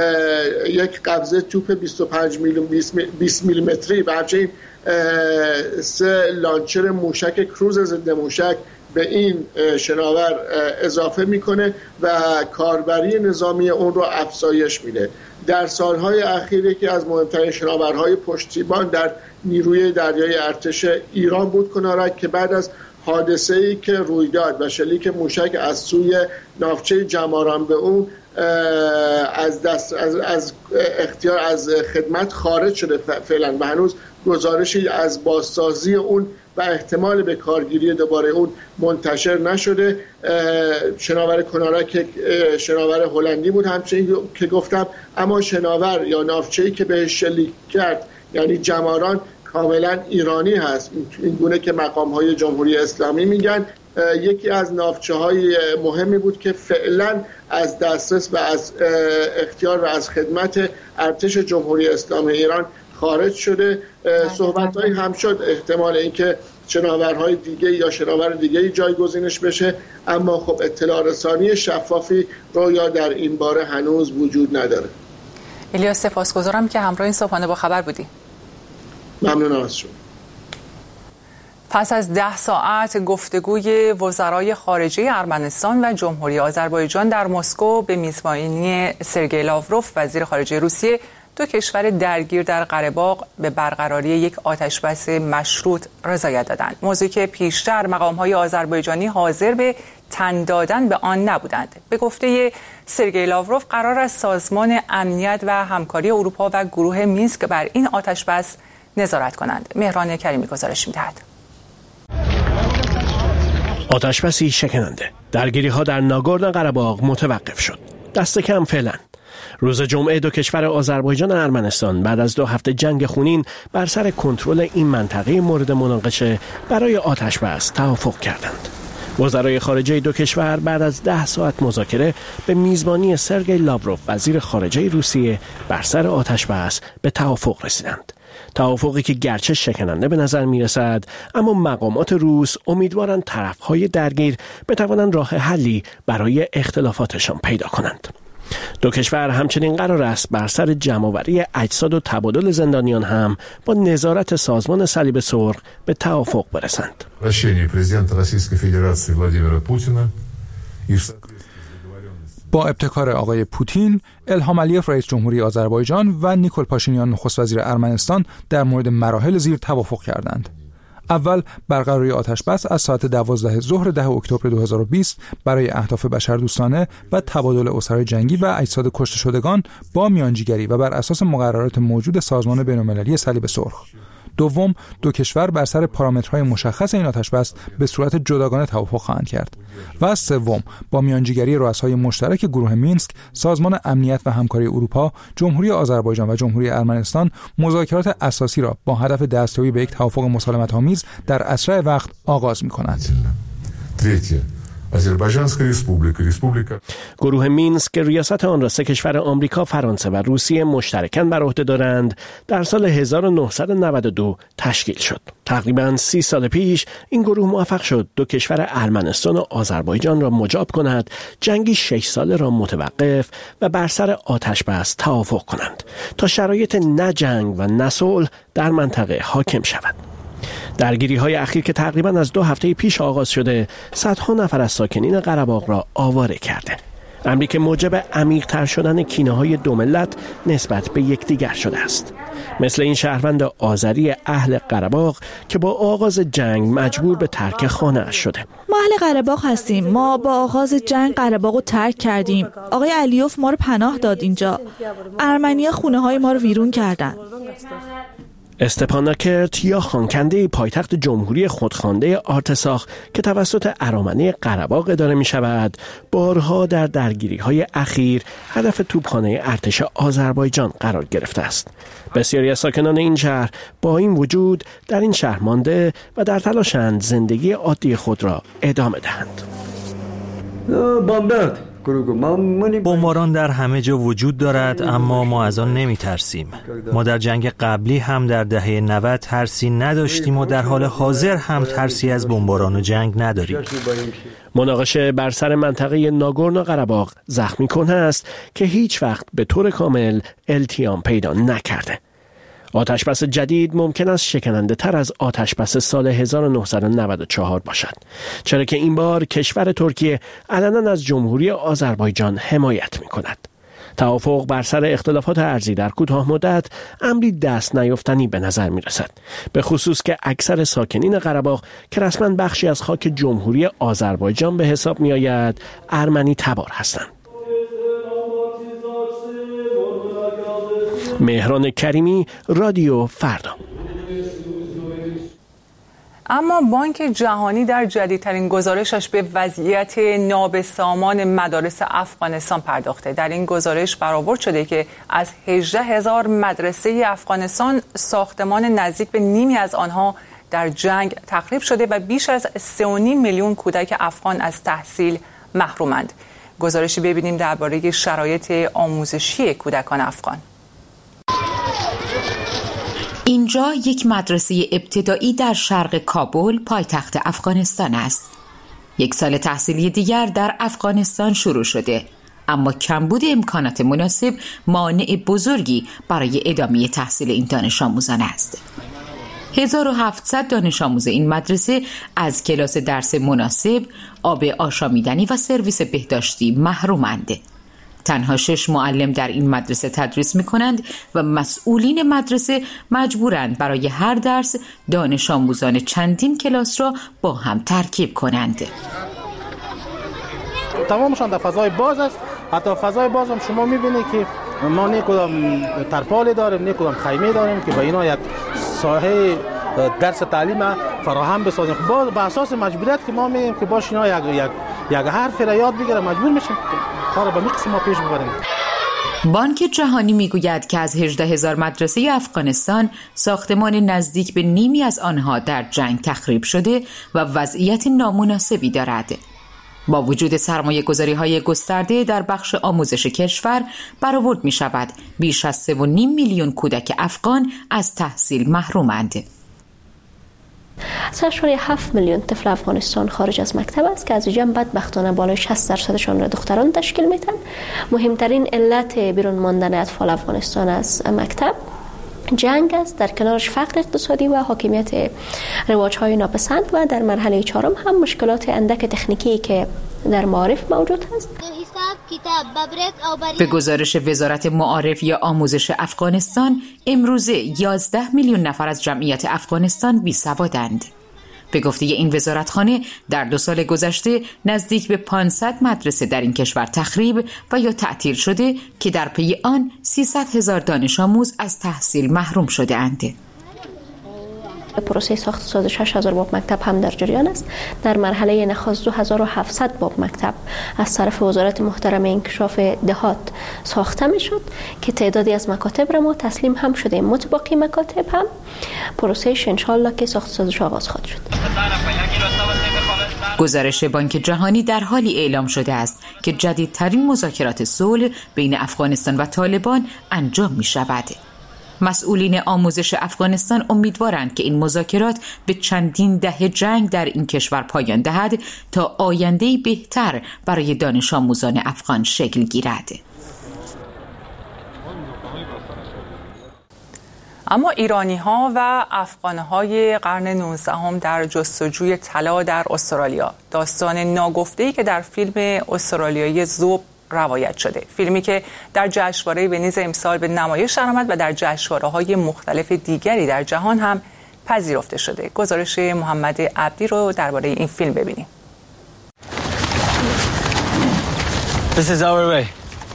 یک قبضه توپ بیست و پنج میلیمتری و همچنین سه لانچر موشک کروز ضد موشک به این شناور اضافه میکنه و کاربری نظامی اون رو افزایش میده. در سالهای اخیر یکی از مهمترین شناورهای پشتیبان در نیروی دریایی ارتش ایران بود کنارک که بعد از حادثه‌ای که روی داد و شلیک موشک از سوی ناوچه جماران به اون از دست از, از اختیار از خدمت خارج شده فعلا و هنوز گزارشی از بازسازی اون و احتمال به کارگیری دوباره اون منتشر نشده. شناور کنارک شناور هلندی بود همچنین که گفتم، اما شناور یا ناوچه‌ای که بهش شلیک کرد یعنی جماران کاملا ایرانی هست، این گونه که مقام‌های جمهوری اسلامی میگن. یکی از ناوچه‌های مهمی بود که فعلا از دسترس و از اختیار و از خدمت ارتش جمهوری اسلامی ایران خارج شده. صحبت‌هایی هم شد احتمال اینکه شناورهای دیگه یا شناور دیگه جایگزینش بشه، اما خب اطلاع رسانی شفافی رویا در این باره هنوز وجود نداره. الیاس، سپاسگزارم که همراه این صبحانه با خبر بودی. ممنونم از شما. پس از ده ساعت گفتگوی وزرای خارجه ارمنستان و جمهوری آذربایجان در مسکو به میزبانی سرگئی لاوروف وزیر خارجه روسیه، دو کشور درگیر در قره باغ به برقراری یک آتشبس مشروط رضایت دادند. موضوعی که پیشتر مقام‌های آذربایجانی حاضر به تن دادن به آن نبودند. به گفته سرگئی لاوروف قرار است سازمان امنیت و همکاری اروپا و گروه مینسک بر این آتشبس نظارت کنند. مهران کریمی گزارش می‌دهد. آتشبسی شکننده. درگیری‌ها در ناگورنو قره‌باغ متوقف شد. دست کم فعلا. روز جمعه دو کشور آذربایجان و ارمنستان بعد از دو هفته جنگ خونین بر سر کنترل این منطقه مورد مناقشه برای آتشبس توافق کردند. وزرای خارجه دو کشور بعد از ده ساعت مذاکره به میزبانی سرگئی لاوروف وزیر خارجه روسیه بر سر آتشبس به توافق رسیدند. توافقی که گرچه شکننده به نظر می رسد، اما مقامات روس امیدوارند طرفهای درگیر بتوانند راه حلی برای اختلافاتشان پیدا کنند. دو کشور همچنین قرار است بر سر جمع‌آوری اجساد و تبادل زندانیان هم با نظارت سازمان صلیب سرخ به توافق برسند. رشیدی پرزیدنت روسیای فدراسیی ولادیمیر پوتین با ابتکار آقای پوتین، الهام علیف رئیس جمهوری آذربایجان و نیکول پاشینیان نخست وزیر ارمنستان در مورد مراحل زیر توافق کردند. اول برقراری آتشبس از ساعت دوازده ظهر ده اکتبر دو هزار و بیست برای اهداف بشردوستانه و تبادل اسرای جنگی و اجساد کشته شدگان با میانجیگری و بر اساس مقررات موجود سازمان بین‌المللی صلیب سرخ. دوم، دو کشور بر سر پارامترهای مشخص این آتشبس به صورت جداگانه توافق خواهند کرد. و سوم، با میانجیگری رؤسای مشترک گروه مینسک، سازمان امنیت و همکاری اروپا، جمهوری آذربایجان و جمهوری ارمنستان مذاکرات اساسی را با هدف دستیابی به یک توافق مسالمت‌آمیز در اسرع وقت آغاز می‌کنند. گروه مینسک که ریاست آن را سه کشور آمریکا، فرانسه و روسیه مشترکاً بر عهده دارند، در سال هزار و نهصد و نود و دو تشکیل شد. تقریباً سی سال پیش این گروه موفق شد دو کشور ارمنستان و آذربایجان را مجاب کند جنگی شش ساله را متوقف و بر سر آتشبس توافق کنند تا شرایط نه جنگ و نه صلح در منطقه حاکم شود. درگیری های اخیر که تقریباً از دو هفته پیش آغاز شده، صدها نفر از ساکنین قره‌باغ را آواره کرده. امری که موجب عمیق‌تر شدن کینه‌های دو ملت نسبت به یکدیگر شده است. مثل این شهروند آذری اهل قره‌باغ که با آغاز جنگ مجبور به ترک خانه‌اش شده. ما اهل قره‌باغ هستیم. ما با آغاز جنگ قره‌باغ رو ترک کردیم. آقای علیوف ما رو پناه داد اینجا. ارمنی‌ها خونه‌های ما رو ویرون کردن. استپاناکرت یا خانکنده پایتخت جمهوری خودخوانده آرتساخ که توسط ارامنه قره‌باغ اداره می شود، بارها در درگیری های اخیر هدف توپخانه ارتش آذربایجان قرار گرفته است. بسیاری از ساکنان این شهر با این وجود در این شهر مانده و در تلاشند زندگی عادی خود را ادامه دهند. بمباران در همه جا وجود دارد، اما ما از آن نمی ترسیم. ما در جنگ قبلی هم در دهه نود ترسی نداشتیم و در حال حاضر هم ترسی از بمباران و جنگ نداریم. مناقشه بر سر منطقه ناگورنو قره‌باغ زخمی کنه است که هیچ وقت به طور کامل التیام پیدا نکرده. آتشبس جدید ممکن است شکننده تر از آتشبس سال هزار و نهصد و نود و چهار باشد، چرا که این بار کشور ترکیه علنا از جمهوری آذربایجان حمایت می کند. توافق بر سر اختلافات ارضی در کوتاه مدت امری دست نیافتنی به نظر می رسد، به خصوص که اکثر ساکنین قره‌باغ که رسما بخشی از خاک جمهوری آذربایجان به حساب می آید، ارمنی تبار هستند. مهران کریمی، رادیو فردا. اما بانک جهانی در جدیدترین گزارشش به وضعیت نابسامان مدارس افغانستان پرداخته. در این گزارش برآورد شده که از هجده هزار مدرسه افغانستان ساختمان نزدیک به نیمی از آنها در جنگ تخریب شده و بیش از سه و نیم میلیون کودک افغان از تحصیل محرومند. گزارشی ببینیم درباره شرایط آموزشی کودکان افغان. اینجا یک مدرسه ابتدایی در شرق کابل، پایتخت افغانستان است. یک سال تحصیلی دیگر در افغانستان شروع شده، اما کمبود امکانات مناسب مانع بزرگی برای ادامه تحصیل این دانش آموزان است. هزار و هفتصد دانش آموز این مدرسه از کلاس درس مناسب، آب آشامیدنی و سرویس بهداشتی محرومند. تنها شش معلم در این مدرسه تدریس می کنند و مسئولین مدرسه مجبورند برای هر درس دانش آموزان چندین کلاس را با هم ترکیب کنند. تمامشان در فضای باز است. حتی فضای باز هم شما می بینید که ما نه کدام ترپالی داریم، نه کدام خیمه داریم که با اینا یک ساحه درس تعلیم فراهم بسازیم. باز به اساس مجبوریت که ما میگیم که باش اینا یک یک یک حرف را یاد بگیره، مجبور میشیم کار به قسم ما پیش ببریم. بانک جهانی میگوید که از هجده هزار مدرسه افغانستان ساختمان نزدیک به نیمی از آنها در جنگ تخریب شده و وضعیت نامناسبی دارد. با وجود سرمایه گذاری های گسترده در بخش آموزش کشور، برآورد می شود بیش از سه و نیم میلیون کودک افغان از تحصیل محرومند. سه و هفت میلیون طفل افغانستان خارج از مکتب است که از جمع بدبختانه بالای شصت درصدشان را دختران تشکیل میدن. مهمترین علت بیرون ماندن اطفال افغانستان از مکتب جنگ است، در کنارش فقر اقتصادی و حاکمیت رواج‌های ناپسند و در مرحله چهارم هم مشکلات اندک تکنیکی که در معارف موجود است. به گزارش وزارت معارف یا آموزش افغانستان، امروزه یازده میلیون نفر از جمعیت افغانستان بیسوادند. به گفته این وزارتخانه در دو سال گذشته نزدیک به پانصد مدرسه در این کشور تخریب و یا تعطیل شده که در پی آن سیصد هزار دانش آموز از تحصیل محروم شده اند. پروسه ساخت و ساز شش هزار باب مکتب هم در جریان است. در مرحله نخست دو هزار و هفتصد باب مکتب از طرف وزارت محترم انکشاف دهات ساخته می شد که تعدادی از مکاتب را ما تسلیم هم شده. متباقی مکاتب هم پروسهش انشالله که ساخت و سازش آغاز خواهد شد. گزارش بانک جهانی در حالی اعلام شده است که جدیدترین مذاکرات صلح بین افغانستان و طالبان انجام می شود. مسئولین آموزش افغانستان امیدوارند که این مذاکرات به چندین دهه جنگ در این کشور پایان دهد تا آینده‌ای بهتر برای دانش آموزان افغان شکل گیرد. اما ایرانی‌ها و افغان‌های قرن نوزدهم در جستجوی طلا در استرالیا، داستان ناگفته‌ای که در فیلم استرالیایی ذوب روایت شده. فیلمی که در جشنواره ونیز امسال به نمایش درآمد و در جشنواره‌های مختلف دیگری در جهان هم پذیرفته شده. گزارش محمد عبدی رو درباره این فیلم ببینیم. This is our way.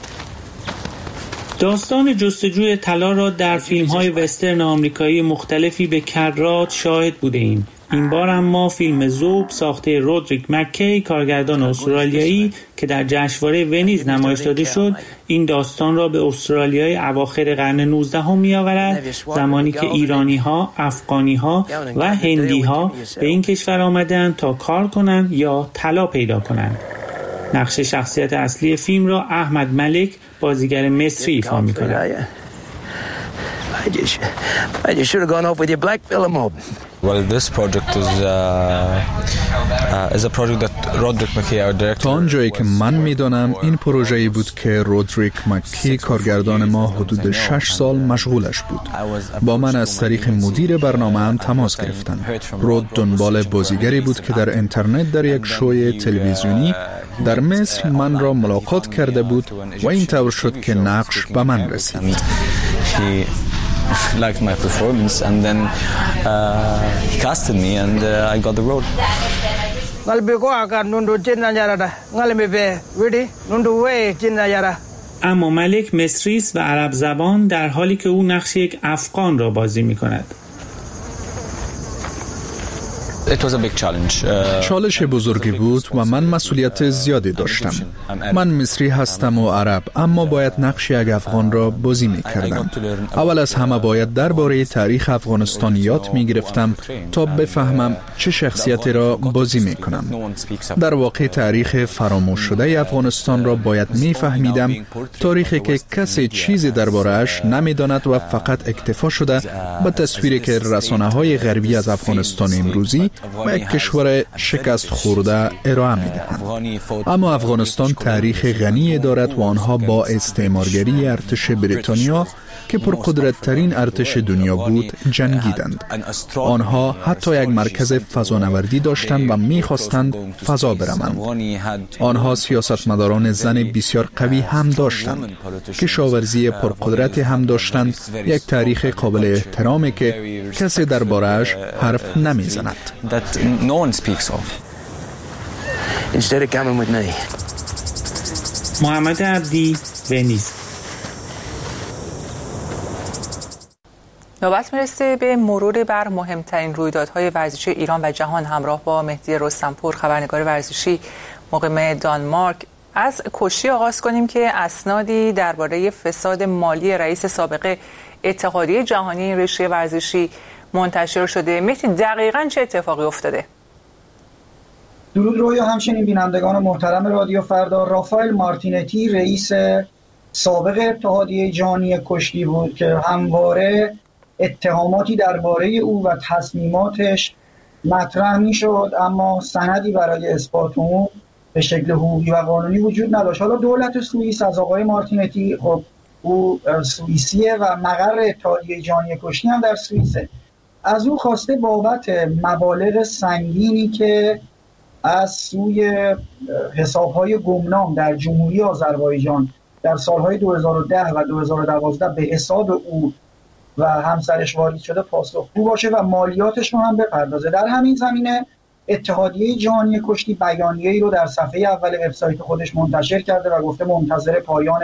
داستان جستجوی طلا را در فیلم‌های وسترن آمریکایی مختلفی به کرات شاهد بوده‌ایم. این بار اما فیلم ذوب ساخته رودریک مکی، کارگردان استرالیایی که در جشنواره ونیز نمایش داده شد، این داستان را به استرالیای اواخر قرن نوزدهم می‌آورد، زمانی که ایرانی‌ها، افغانی‌ها و هندی‌ها به این کشور آمدند تا کار کنند یا طلا پیدا کنند. نقش شخصیت اصلی فیلم را احمد ملک، بازیگر مصری، ایفا می‌کند. Well, this project is uh, uh, is a project that Roderick McKay, our director. تا آنجایی که من میدانم این پروژه‌ای بود که رودریک مکی، کارگردان ما، حدود شش سال مشغولش بود. با من از طریق مدیر برنامه هم تماس گرفتند. رود دنبال بازیگری بود که در اینترنت در یک شوی تلویزیونی در مصر من را ملاقات کرده بود و این طور شد که نقش به من رسید. liked my performance and then uh, he casted me and uh, I got the role. اما ملک مصری است و عرب زبان، در حالی که او نقش یک افغان را بازی می کند. It was a big challenge. Uh, چالش بزرگی بود و من مسئولیت زیادی داشتم. من مصری هستم و عرب، اما باید نقش یک افغان را بازی می کردم. اول از همه باید درباره تاریخ افغانستان یاد می گرفتم تا بفهمم چه شخصیتی را بازی می کنم. در واقع تاریخ فراموش شده افغانستان را باید می فهمیدم، تاریخی که کسی چیزی درباره‌اش نمی داند و فقط اکتفا شده به تصویری که رسانه‌های غربی از افغانستان امروزی و یک کشور شکست خورده ارائه می‌دهند. اما افغانستان تاریخ غنی دارد و آنها با استعمارگری ارتش بریتانیا که پرقدرت‌ترین ارتش دنیا بود جنگیدند. آنها حتی یک مرکز فضانوردی داشتند و می‌خواستند فضا بروند. آنها سیاستمداران زن بسیار قوی هم داشتند، کشاورزی پرقدرت هم داشتند، یک تاریخ قابل احترامی که کسی درباره‌اش حرف نمی‌زند. محمد عبدی، ونیز. نوبت میرسه به مرور بر مهمترین رویدادهای ورزشی ایران و جهان همراه با مهدی رستمپور، خبرنگار ورزشی مقیم دانمارک. از کشتی آغاز کنیم که اسنادی درباره فساد مالی رئیس سابق اتحادیه جهانی این رشته ورزشی منتشر شده. مهدی، دقیقاً چه اتفاقی افتاده؟ درود رویا، همچنین بینندگان محترم رادیو فردا. رافائل مارتینتی رئیس سابق اتحادیه جهانی کشتی بود که همواره اتهاماتی درباره او و تصمیماتش مطرح میشد، اما سندی برای اثبات اون به شکل حقوقی و قانونی وجود نداشت. حالا دولت سوئیس از آقای مارتینتی، خب او سوئیسیه و مقر اتحادیه جهانی کشتی هم در سوئیسه، از او خواسته بابت مبالغ سنگینی که از سوی حساب‌های گمنام در جمهوری آذربایجان در سالهای دو هزار و ده و دو هزار و دوازده به حساب او و همسرش وارد شده پاسخگو باشه و مالیاتش رو هم بپردازه. در همین زمینه اتحادیه جهانی کشتی بیانیه‌ای رو در صفحه اول وبسایت خودش منتشر کرده و گفته منتظر پایان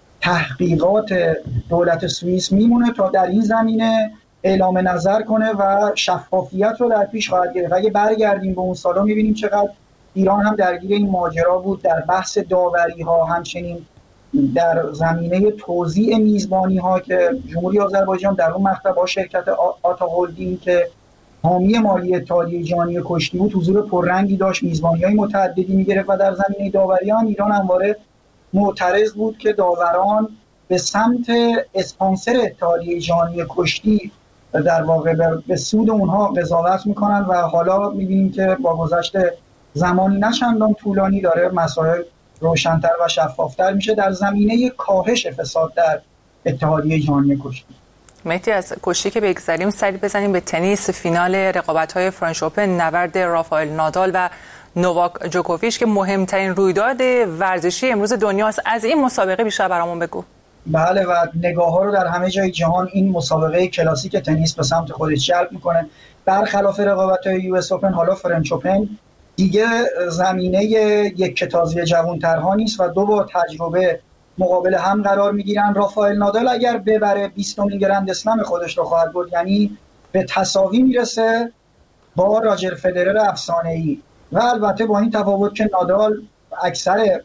تحقیقات دولت سوئیس میمونه تا در این زمینه اعلام نظر کنه و شفافیت رو در پیش خواهد گرفت. اگه برگردیم به اون سالا می‌بینیم چقدر ایران هم درگیر این ماجرا بود در بحث داوری‌ها، همچنین در زمینه توزیع میزبانی‌ها که جمهوری آذربایجان در اون مقطع با شرکت آتا هولدینگ که حامی مالی اتحادیه جهانی کشتی بود حضور پررنگی داشت، میزبانی‌های متعددی می‌گرفت و در زمینه داوری‌ها هم ایران همواره معترض بود که داوران به سمت اسپانسر اتحادیه جهانی کشتی در واقع به سود اونها قضاوت میکنن و حالا میبینیم که با گذشت زمانی نه چندان طولانی داره مسائل روشن‌تر و شفاف‌تر میشه در زمینه کاهش فساد در اتحادیه جهانی کشتی. مهدی، از کشتی که بگذریم سری بزنیم به تنیس. فینال رقابت‌های فرنچ اوپن، نبرد رافائل نادال و نوواک جوکوویچ که مهمترین رویداد ورزشی امروز دنیاست. از این مسابقه بیشتر برامون بگو. بله، و نگاه‌ها رو در همه جای جهان این مسابقه کلاسیک تنیس به سمت خودش جلب می‌کنه. برخلاف رقابت‌های یو اس اوپن، حالا فرنچ اوپن دیگه زمینه یک کتازی جوان‌ترها نیست و دو بار تجربه مقابل هم قرار می‌گیرن. رافائل نادال اگر ببره بیستمین گرند اسلم خودش رو خواهد برد، یعنی به تساوی میرسه با راجر فدرر افسانه‌ای و البته با این تفاوت که نادال اکثر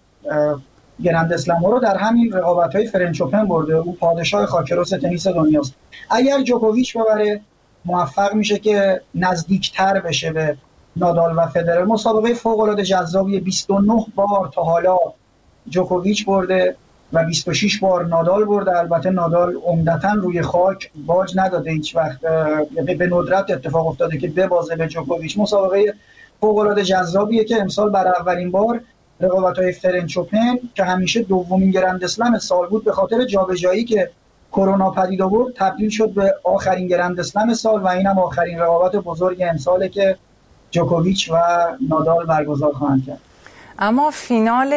گرند اسلم ها رو در همین رقابت‌های فرنچ اوپن برده، او پادشاه خاکروس تنیس دنیاست. اگر جوکوویچ ببره موفق میشه که نزدیکتر بشه به نادال و فدرر. مسابقه فوق‌العاده جذابی، بیست و نه بار تا حالا جوکوویچ برده و بیست و شش بار نادال برده. البته نادال عمدتاً روی خاک باج نداده، هیچ وقت به ندرت اتفاق افتاده که ببازه به جوکوویچ. مسابقه فوق‌العاده جذابیه که امسال برای اولین بار رقابت‌های فرنچ اوپن که همیشه دومین گرند اسلم سال بود به خاطر جابجایی که کرونا پدید آورد تبدیل شد به آخرین گرند اسلم سال و اینم آخرین رقابت بزرگ امساله که جوکوویچ و نادال برگزار خواهند کرد. اما فینال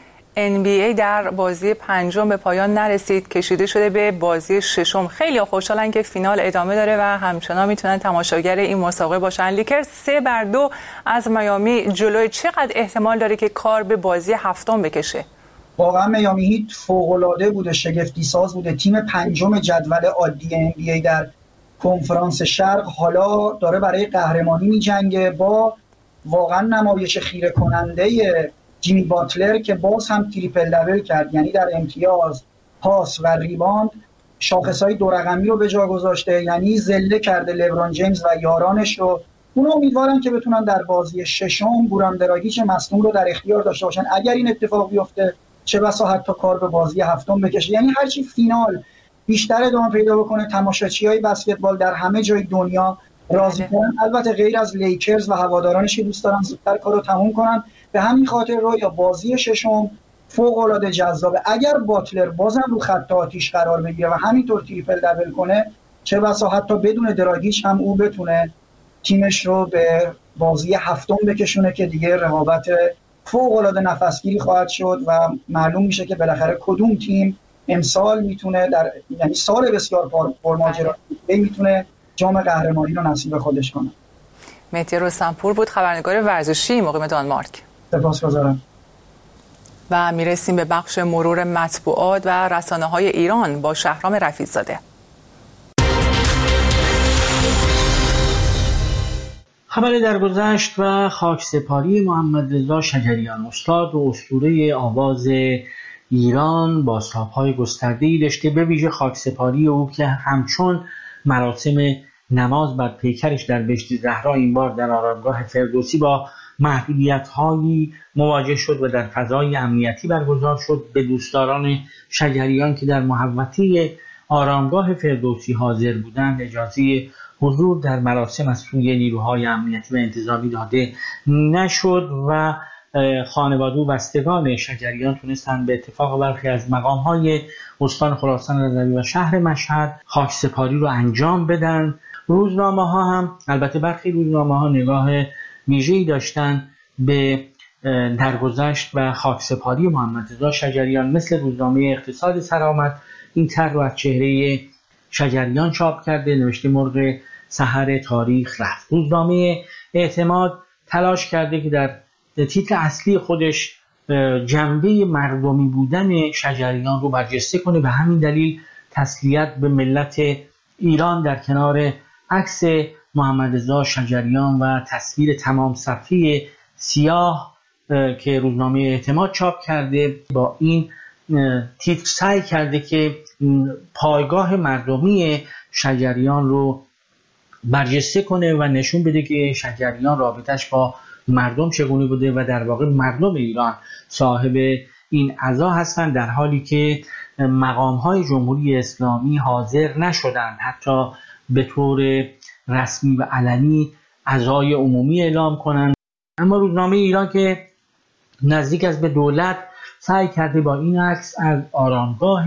ان بی ای در بازی پنجم به پایان نرسید، کشیده شده به بازی ششم. خیلی خوشحالن که فینال ادامه داره و همچنان میتونن تماشاگر این مسابقه باشن. لیکرز سه بر دو از میامی جلوی. چقدر احتمال داره که کار به بازی هفتم بکشه؟ واقعا میامی هیت فوق‌العاده بوده، شگفتی ساز بوده، تیم پنجم جدول عادی ان بی ای در کنفرانس شرق حالا داره برای قهرمانی میجنگه با واقعا نمایش خیره کننده جیمی باتلر که باز هم تریپل دبل کرد، یعنی در امتیاز، پاس و ریباند شاخصهای دو رقمی رو به جا گذاشته، یعنی ذله کرده لبرون جیمز و یارانش رو. اونا امیدوارن که بتونن در بازی ششم گوران دراگیچ مصدوم رو در اختیار داشته باشن. اگر این اتفاق بیفته چه بسا حتی کار به بازی هفتم بکشه. یعنی هرچی فینال بیشتر ادامه پیدا بکنه تماشاچیای بسکتبال در همه جای دنیا راضی کنن، البته غیر از لیکرز و هوادارانش که دوست دارن زودتر کارو تموم کنن. به همین خاطر رو یا بازی ششم فوق‌العاده جذابه. اگر باتلر بازم رو خط آتیش قرار بگیره و همینطور تریپل دبل کنه چه بسا حتی بدون دراگیچ هم او بتونه تیمش رو به بازی هفتم بکشونه که دیگه رقابت فوق‌العاده نفسگیری خواهد شد و معلوم میشه که بالاخره کدوم تیم امسال میتونه در یعنی سال بسیار پرماجرا میتونه جام قهرمانی رو نصیب خودش کنه. مهدی رستمپور بود، خبرنگار ورزشی مقیم دانمارک. سپاسگزارم. و میرسیم به بخش مرور مطبوعات و رسانه‌های ایران با شهرام رفیع‌زاده. خبر درگذشت و خاکسپاری محمد رضا شجریان، استاد و اسطوره آواز ایران، بازتاب‌های گسترده‌ای داشته، به ویژه خاکسپاری او که همچون مراسم نماز بر پیکرش در بهشت زهرا این بار در آرامگاه فردوسی با محدودیت‌هایی مواجه شد و در فضای امنیتی برگزار شد. به دوستداران شجریان که در محوطه آرامگاه فردوسی حاضر بودند اجازه حضور در مراسم از سوی نیروهای امنیتی و انتظامی داده نشد و خانواده و بستگان شجریان تونستند به اتفاق برخی از مقام‌های استان خراسان رضوی و شهر مشهد خاکسپاری رو انجام بدن. روزنامه‌ها هم البته برخی روزنامه‌ها نگاه ویژه‌ای داشتن به درگذشت و خاکسپاری محمد رضا شجریان، مثل روزنامه اقتصاد سرآمد این تر رو از چهره شجریان چاپ کرده، نوشته مرغ سحر تاریخ رفت. روزنامه اعتماد تلاش کرده که در تیتر اصلی خودش جنبه مردمی بودن شجریان رو برجسته کنه، به همین دلیل تسلیت به ملت ایران در کنار عکس محمد رضا شجریان و تصویر تمام صفحه سیاه که روزنامه اعتماد چاپ کرده با این تیتر سعی کرده که پایگاه مردمی شجریان رو برجسته کنه و نشون بده که شجریان رابطش با مردم چگونه بوده و در واقع مردم ایران صاحب این عزا هستند، در حالی که مقام‌های جمهوری اسلامی حاضر نشدند حتی به طور رسمی و علنی عزای عمومی اعلام کنند. اما روزنامه ایران که نزدیک است به دولت سعی کرده با این عکس از آرامگاه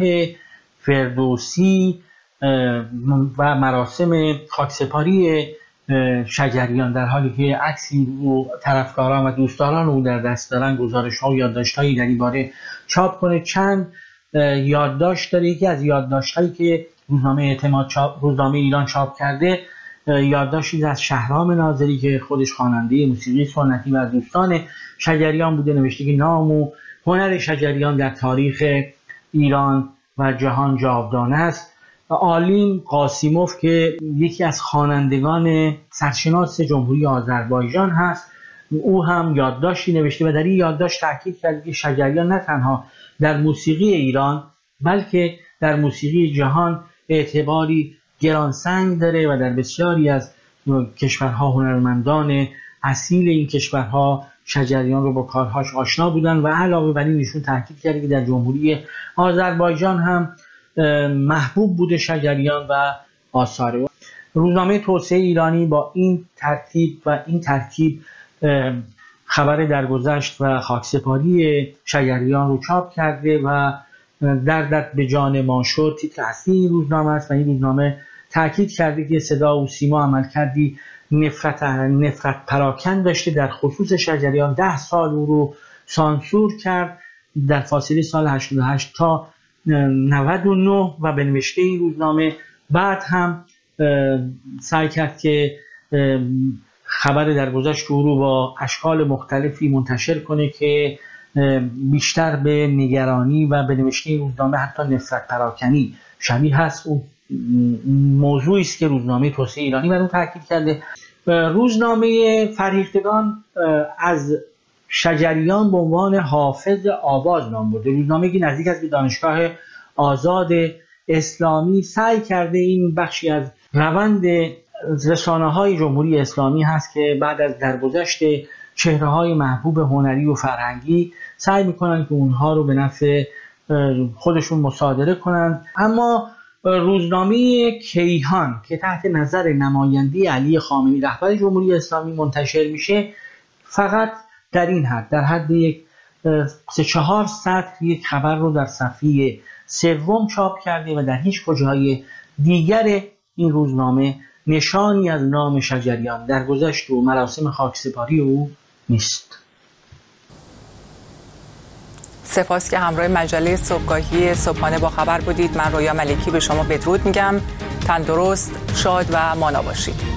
فردوسی و مراسم خاکسپاری شجریان، در حالی که عکسی رو طرفداران و دوستداران او در دست دارن، گزارش‌ها و یادداشت‌هایی در این باره چاپ کنه. چند یادداشت داره. یکی از یادداشت‌هایی که روزنامه اعتماد چاپ روزنامه ایران چاپ کرده یادداشتی از شهرام ناظری که خودش خواننده موسیقی سنتی و دوستان شجریان بوده، نوشته که نام و هنر شجریان در تاریخ ایران و جهان جاودانه است. آلین قاسیموف که یکی از خوانندگان سرشناس جمهوری آذربایجان هست، او هم یادداشتی نوشته و در این یادداشت تاکید کرده که شجریان نه تنها در موسیقی ایران بلکه در موسیقی جهان اعتباری گرانسنگ داره و در بسیاری از کشورها هنرمندان اصیل این کشورها شجریان رو با کارهاش آشنا بودن و علاوه بر این ایشون تاکید کرده که در جمهوری آذربایجان هم محبوب بوده شجریان و آثار او. روزنامه توسعه ایرانی با این ترتیب و این ترکیب خبر درگذشت و خاکسپاری شجریان رو چاپ کرده و دردت به جان ما شد تیتر اصلی این روزنامه است و این روزنامه تاکید کرده که صدا و سیما عمل کردی نفرت نفرت پراکن داشته در خصوص شجریان. ده سال او رو سانسور کرد در فاصله سال هشتاد و هشت تا نود و نه و به نوشته این روزنامه بعد هم سعی کرد که خبر درگذشت او رو با اشکال مختلفی منتشر کنه که بیشتر به نگرانی و به نوشته این روزنامه حتی نفرت پراکنی شبیه هست. او موضوعی است که روزنامه توسعه ایرانی بر اون تاکید کرده. روزنامه فرهیختگان از شجریان به عنوان حافظ آواز نام برده. روزنامه که نزدیک است به دانشگاه آزاد اسلامی سعی کرده این بخشی از روند رسانه‌های جمهوری اسلامی هست که بعد از درگذشت چهره‌های محبوب هنری و فرهنگی سعی می‌کنند که اونها رو به نفع خودشون مصادره کنند. اما روزنامه کیهان که تحت نظر نماینده علی خامنه‌ای رهبر جمهوری اسلامی منتشر میشه فقط در این حد در حد یک سه چهار سطر یک خبر رو در صفحه سوم چاپ کرده و در هیچ کجای دیگر این روزنامه نشانی از نام شجریان در گذشت و مراسم خاکسپاری او نیست. سپاس که همراه مجله صبحگاهی صبحانه با خبر بودید. من رویا ملکی به شما بدرود میگم. تندرست، شاد و مانا باشید.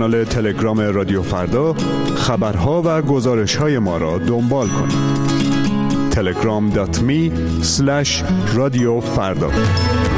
کانال تلگرام رادیو فردا خبرها و گزارش‌های ما را دنبال کنید. تلگرام دات می اسلش رادیو فردا.